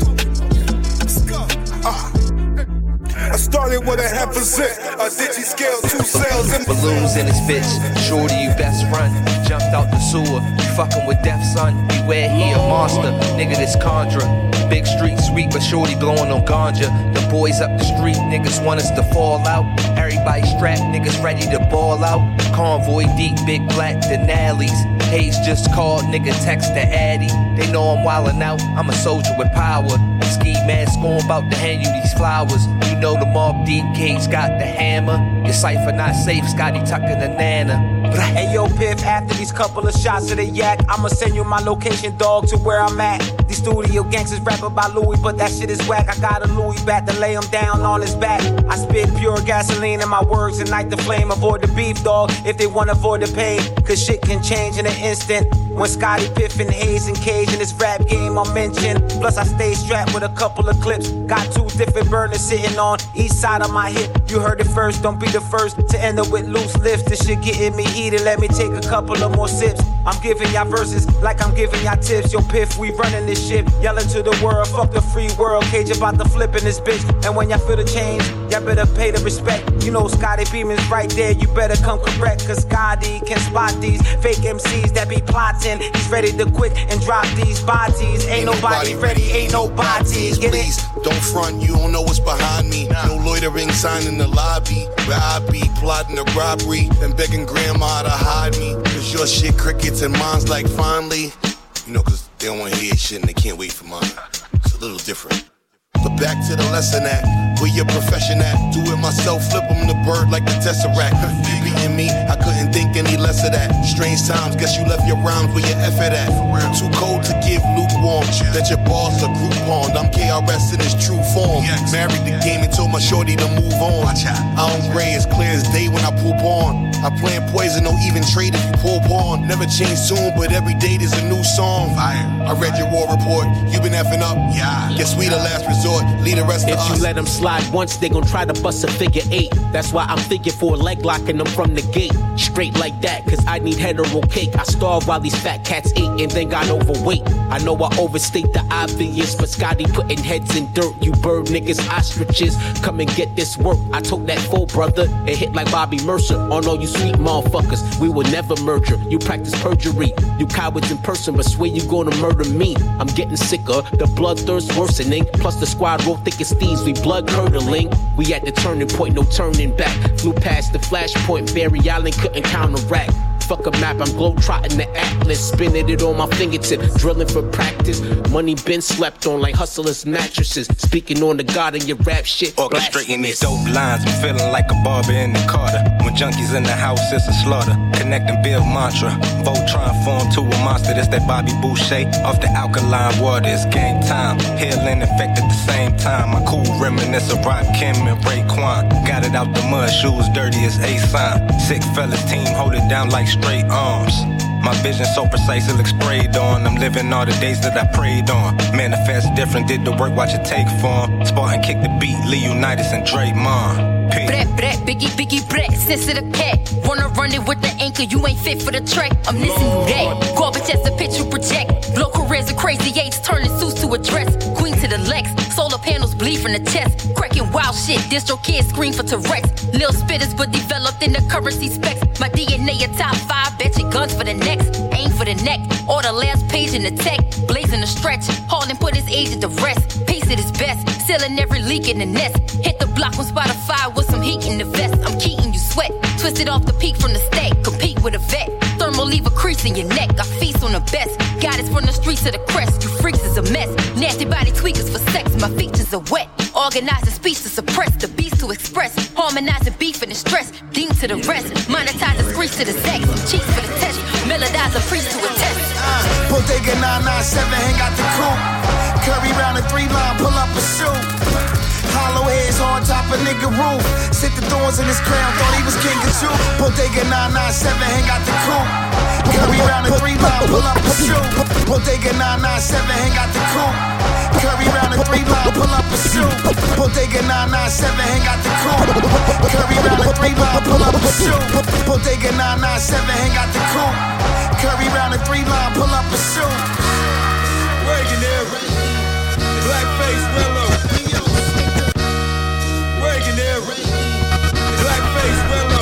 I started with a half a zip. A digi scale, 2 cells in balloons in this bitch. Shorty, you best run. Jumped out the sewer. You fucking with death, son. Beware, he a monster. Nigga, this Contra. Big street sweet, but shorty blowing on ganja. The boys up the street, niggas want us to fall out. Everybody strapped, niggas ready to ball out. Convoy deep, big black Denali's. Hayes just called, nigga text the Addy. They know I'm wildin' out, I'm a soldier with power. Ski mask on, about to hand you these flowers. You know the Mob Deep Cage got the hammer. Your cipher not safe, Scotty tucking the nana. Hey yo, Piff, after these couple of shots of the yak, I'ma send you my location, dog, to where I'm at. These studio gangsters rap about Louis, but that shit is whack. I got a Louis bat to lay him down on his back. I spit pure gasoline in my words, ignite the flame. Avoid the beef, dog, if they wanna avoid the pain. Cause shit can change in an instant. When Scotty, Piff, and Hayes engage in this rap game I'm mentioned. Plus I stay strapped with a couple of clips. Got 2 different burners sitting on each side of my hip. You heard it first, don't be the first to end up with loose lifts. This shit getting me heated, let me take a couple of more sips. I'm giving y'all verses like I'm giving y'all tips. Yo, Piff, we running this shit. Yelling to the world, fuck the free world. Cage about to flip in this bitch. And when y'all feel the change, y'all better pay the respect. You know Scotty Beeman's right there, you better come correct. Cause Scotty can spot these fake MCs that be plotting. He's ready to quit and drop these bodies. Ain't nobody ready, ain't nobody. Get it? Don't front, you don't know what's behind me. No loitering sign in the lobby. Where I be plotting a robbery and begging grandma to hide me. Cause your shit crickets and mine's like finally. You know, cause they don't wanna hear shit and they can't wait for mine. It's a little different. But back to the lesson at where your profession at. Do it myself, flip them the bird like the Tesseract. You beating me, I couldn't think any less of that. Strange times, guess you left your rhymes where your effort at. Too cold to give lukewarm. Bet your balls are Groupon. I'm KRS in its true form. Married the game and told my shorty to move on. I don't gray as clear as day when I poop on. I plan poison, no even trade if you pull porn. Never change soon, but every day there's a new song. I read your war report, you been effing up. Guess we the last resort. leave the rest of us. If you let them slide once, they gon' try to bust a figure 8. That's why I'm figure 4 leg locking them from the gate. Straight like that, cause I need hetero cake. I starved while these fat cats ate and then got overweight. I know I overstate the obvious, but Scotty putting heads in dirt. You bird niggas, ostriches, come and get this work. I told that full brother, it hit like Bobby Mercer. On all you sweet motherfuckers, we will never merger. You practice perjury, you cowards in person, but swear you gonna murder me. I'm getting sicker, the bloodthirst worsening. Plus the squad roll thick as thieves, we blood curdling. We at the turning point, no turning back. Flew past the flashpoint, Barry Allen couldn't counteract. Fuck a map, I'm globe-trotting the atlas, spinning it on my fingertip, drilling for practice. Money been slept on like hustlers' mattresses. Speaking on the God in your rap shit. Orchestrating these dope lines, I'm feeling like a barber in the Carter. When junkies in the house, it's a slaughter. Connect and build mantra. Voltron form to a monster, that's that Bobby Boucher. Off the alkaline water, it's game time. Healing effect at the same time. My cool reminisce of Rock Kim and Raekwon. Got it out the mud, shoes dirty as A-sign. Sick fellas team, hold it down like straight arms. My vision so precise, it looks sprayed on. I'm living all the days that I prayed on. Manifest different, did the work, watch it take form. Spartan kick the beat, Lee Unitas and Draymond. Brat, brat, biggie, brat, sensitive cat. Wanna run it with the anchor, you ain't fit for the track. I'm missing you that. Garbage as a pitch you project. Blow careers of crazy eights, turning suits to a dress. Queen to the Lex, solar panels bleed from the chest. Cracking wild shit, distro kids scream for Tourette's. Lil spitters, but developed in the currency specs. My DNA a top 5, bet your guns for the next. Aim for the neck, or the last page in the tech. Blazing the stretch, Harden put his age at the rest. Pace at his best, sealing every leak in the nest. Hit the block on Spotify with some heat in the vest. I'm keating you sweat, twisted off the peak from the stack. Compete with a vet, thermal leave a crease in your neck. I feast on the best, got it from the streets to the crest. You freaks is a mess, nasty body tweakers for sex. My features are wet, organizing speech to suppress. The beast to express, harmonizing beef and the stress. Dean to the rest, monetizing screech to the sex. Cheats for the test, melodizing priest to a test. Bodega 997, hang out the coupe. Curry round the 3 line, pull up a shoe. Hollow heads on top of nigga roof. Sit the thorns in his crown, thought he was king of Jew. Bodega 997, hang out the coupe. Curry round the 3 line, pull up a shoe. Bodega 997, hang out the coupe. Curry round the 3 line, pull up a shoe. Bodega 997, hang out the coupe. Curry round the 3 line, pull up a shoe. Bodega 997, hang out the coupe. Curry round the 3 line, pull up a shoe. Reagan era, blackface mellow. Reagan era, blackface mellow.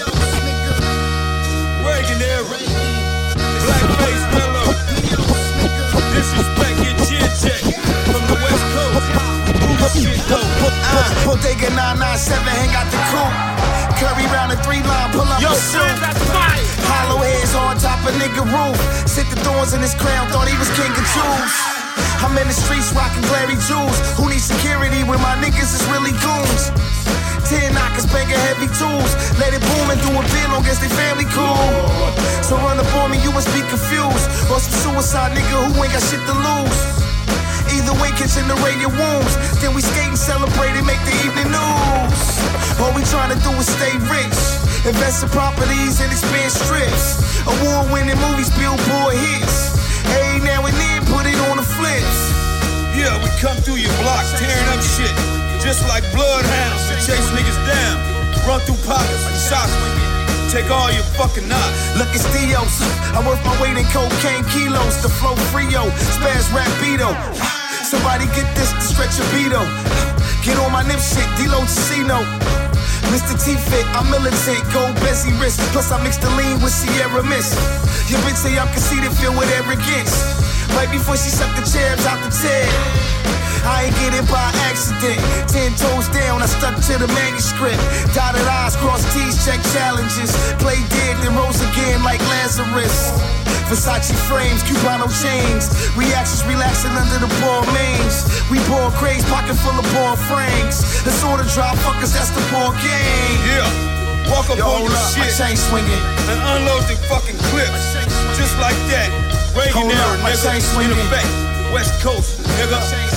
Reagan era, blackface mellow. Disrespect your chin check from the West Coast. Bullshit though. Bodega 997, hang out the coupe. Curry round the 3 line, pull up a shoe. Hollow heads on top of nigga roof. Sit the thorns in his crown, thought he was king of Jews. I'm in the streets rocking glary jewels. Who needs security when my niggas is really goons? 10 knockers banging heavy tools. Let it boom and do a bill on against they family cool. So run up on me, you must be confused. Or some suicide nigga who ain't got shit to lose. Either way, catching the radio wounds. Then we skate and celebrate and make the evening news. All we trying to do is stay rich. Invest in properties and expand strips. Award-winning movies, billboard hits. Hey, now and then, put it on the flips. Yeah, we come through your blocks, tearing up shit. Just like bloodhounds to chase niggas down. Run through pockets and shots when you take all your fucking knots. Look, it's Dios. I work my weight in cocaine kilos. The flow Frio, spaz rapido. Somebody get this to stretch a beato. Get on my nip shit, D-Lo Chino. Mr. T-Fit, I'm militant, gold Bessie wrist. Plus I mix the lean with Sierra Mist. Your bitch say I'm conceited, filled with arrogance. Right before she sucked the cherubs out the tab. I ain't get it by accident. 10 toes down, I stuck to the manuscript. Dotted I's, crossed T's, check challenges. Play dead, then rose again like Lazarus. Versace frames, Cubano chains. Reactions relaxing under the ball mains. We ball craze, pocket full of ball frames. The sort of drop fuckers, that's the ball game. Yeah, walk up on your shit. My chain swinging. And unload the fucking clips. Just like that. Reagan era, nigga. In effect. West Coast, nigga.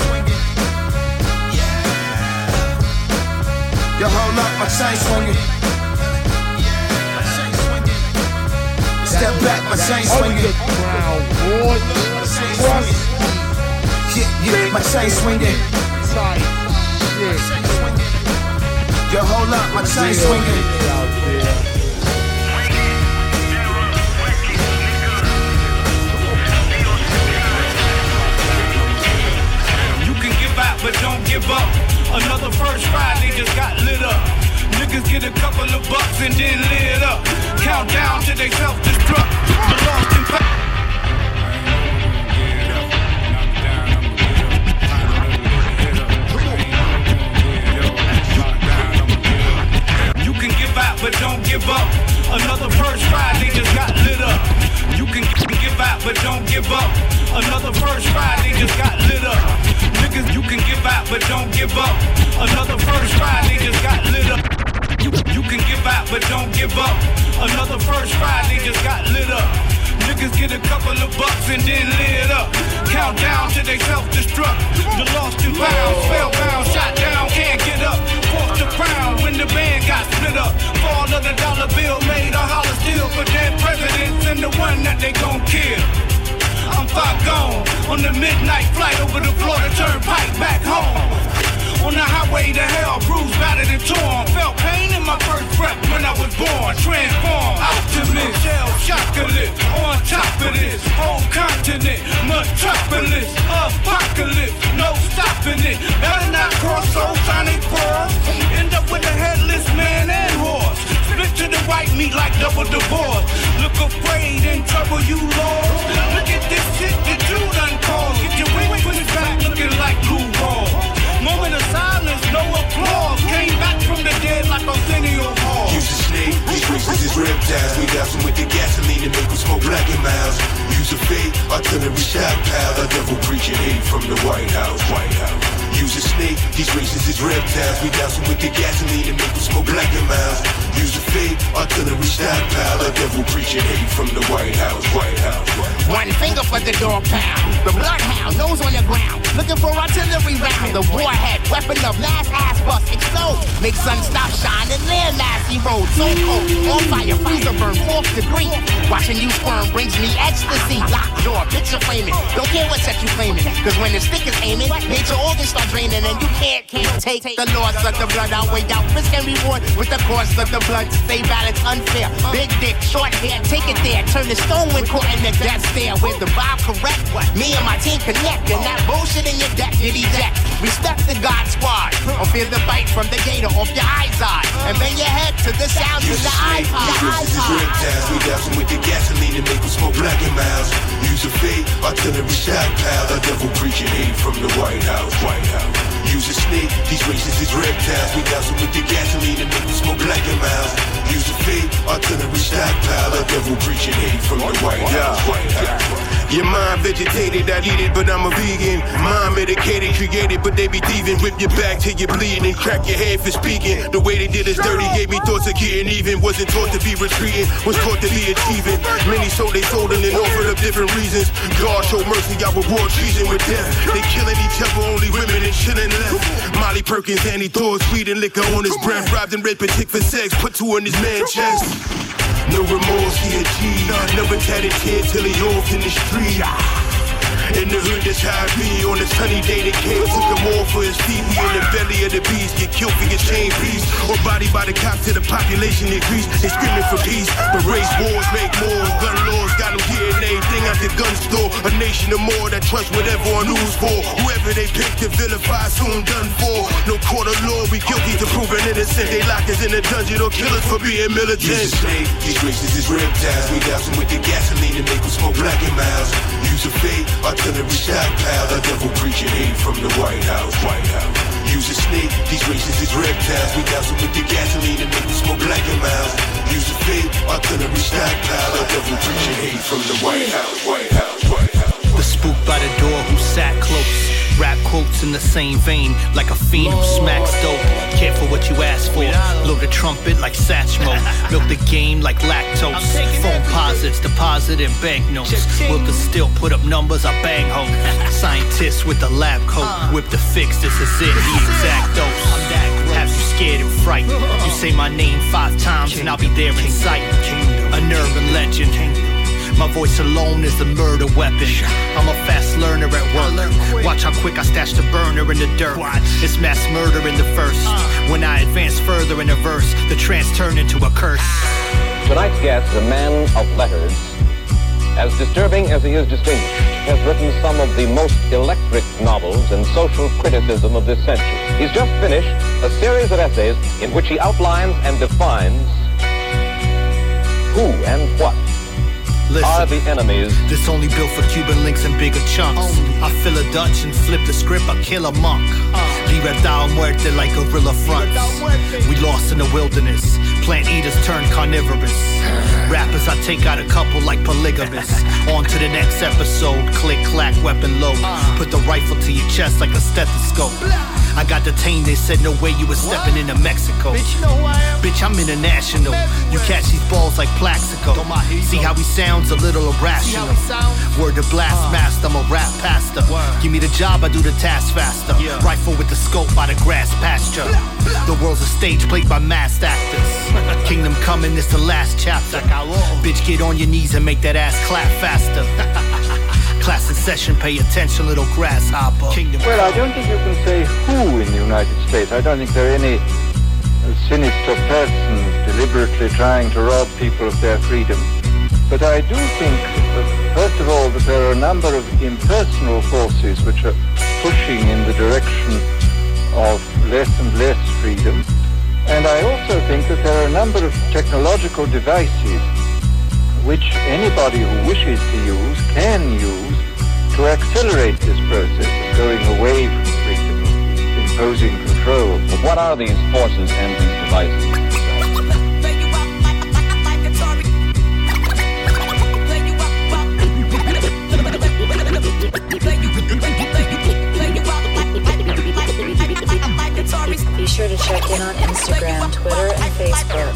Yo, hold up, my chain swinging. Step back, my chain swinging. Yeah, my chain swinging. shit. Yo, hold up, my chain swinging. Out there. You can give out, but don't give up. Another first Friday just got lit up. Niggas get a couple of bucks and then lit up. Count down till they self-destruct. The lost in fact. You can give out, but don't give up. Another first Friday just got lit up. You can give out, but don't give up. Another first Friday just got lit up. Niggas, you can give out, but don't give up. Another first Friday just got lit up. You can give out, but don't give up. Another first Friday just got lit up. Niggas get a couple of bucks and then lit up. Count down till they self-destruct. The lost and found, spellbound, shot down, can't get up. Forced to crown when the band got split up. Fall of the dollar bill made a holler still for dead presidents and the one that they gon' kill. I'm far gone on the midnight flight over the Florida Turnpike back home. On the highway to hell, bruised, battered and torn. Felt pain in my first breath when I was born. Transformed, optimist, shell chocolate. On top of this, whole continent, metropolis, apocalypse, no stopping it. Better not cross those sonic pores. End up with a headless man and horse. Split to the white meat like double divorce. Look afraid in trouble, you lords. Look at this shit that you done caused. Get your wing pushed back, looking like blue raw. Moment of silence, no applause. Came back from the dead like Arsenio Hall. Use the snake, these races is reptiles. We douse them with the gasoline to make them smoke black and miles. Use a fake artillery shot pile. The devil preaching hate from the White House. Use a snake, these races is reptiles. We douse them with the gasoline to make them smoke black and miles. Use a fake artillery shot pile. The devil preaching hate from the White House. One finger for the dog pound. The bloodhound, nose on the ground. Looking for artillery round. The warhead, weapon of last ass bust, explode. Make sun stop shining, land nasty road. So cold, on fire, freezer burn, 4th degree. Watching you squirm brings me ecstasy. Locked door, picture flaming. Don't care what set you flaming. Cause when the stick is aiming, major organs start draining. And you can't take the loss of the blood out, way out. Risk and reward with the cost of the blood. Stay balanced, unfair. Big dick, short hair, take it there. Turn the stone when caught in the death stare. With the vibe correct, me and my team connect. And that bullshit in your deck, get eject. Respect the God squad. Or feel the bite from the gator off your eyes eye. And bend your head to the sound of the iPod. We douse them with the gasoline to make them smoke black and miles. Use a fake artillery shot pile. The devil preaching hate from the White House. Use a snake, these races is reptiles. We douse them with the gasoline to make them smoke black and miles. Use a fake artillery shot pile. The devil preaching hate from the White House. Your mind vegetated, I eat it, but I'm a vegan. Mind medicated, created, but they be thieving. Whip your back till you're bleeding and crack your head for speaking. The way they did us dirty gave me thoughts of getting even. Wasn't taught to be retreating, was taught to be achieving. Many sold they sold and then offered up different reasons. God show mercy, I reward treason with death. They killing each other, only women and chillin' left. Molly Perkins, Annie Thor's, weed and liquor on his breath. Robbed and raped Patik for sex, put 2 on his man chest. No remorse, he a G. Never tatted head till he off in the street. In the hood, that's how I be. On a sunny day, they came, took him off for his feet. We in the belly of the beast, get killed for your chain piece. Or body by the cops till the population increase. They screaming for peace, but race wars make more. Gun laws got them getting everything out the gun store. A nation of more that trust whatever on news for. Whoever they pick to vilify, soon done for. No court of law, we guilty to proving innocent. They lock us in a dungeon or kill us for being militant. Use a snake, these races is reptiles. We douse them with the gasoline to make them smoke black and miles. Use a fake artillery shot pile. The devil preaching hate from the White House. Use a snake, these races is reptiles. We douse them with the gasoline to make them smoke black and miles. Use a fake artillery shot pile. The devil preaching hate from the White House. The spook by the door who sat close. Rap quotes in the same vein, like a fiend who smacks dope. Careful what you ask for. Blow the trumpet like Satchmo. Milk the game like lactose. Phone posits, deposit in banknotes. Will the still put up numbers, I bang hope. Scientists with the lab coat. Whip the fix, this is it, the exact dose. Have you scared and frightened? You say my name 5 times and I'll be there in sight. An urban legend. My voice alone is a murder weapon. I'm a fast learner at work. Watch how quick I stash the burner in the dirt. It's mass murder in the first. When I advance further in a verse, the trance turned into a curse. Tonight's guest is a man of letters. As disturbing as he is distinguished, has written some of the most electric novels in social criticism of this century. He's just finished a series of essays in which he outlines and defines who and what are the enemies. This only built for Cuban links and bigger chunks. I fill a Dutch and flip the script, I kill a monk. Libertad o muerte like guerrilla fronts. We lost in the wilderness. Plant eaters turn carnivorous. Rappers, I take out a couple like polygamists. On to the next episode. Click, clack, weapon load. Put the rifle to your chest like a stethoscope. I got detained, they said no way you was stepping into Mexico. Bitch, you know who I am? Bitch, I'm international. You catch these balls like Plaxico. See how he sounds a little irrational. Word to blast master, I'm a rap pastor. Give me the job, I do the task faster. Rifle with the scope by the grass pasture. The world's a stage played by masked actors. Kingdom coming, it's the last chapter. Bitch, get on your knees and make that ass clap faster. Class in session, pay attention, little grasshopper. Well, I don't think you can say who in the United States. I don't think there are any sinister persons deliberately trying to rob people of their freedom. But I do think, first of all, that there are a number of impersonal forces which are pushing in the direction of less and less freedom. And I also think that there are a number of technological devices which anybody who wishes to use can use to accelerate this process of going away from freedom, imposing control. But what are these forces and these devices? Be sure to check in on Instagram, Twitter, and Facebook.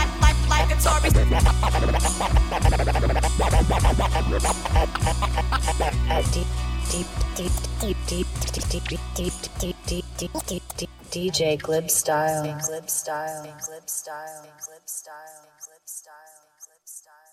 DJ Glib Style.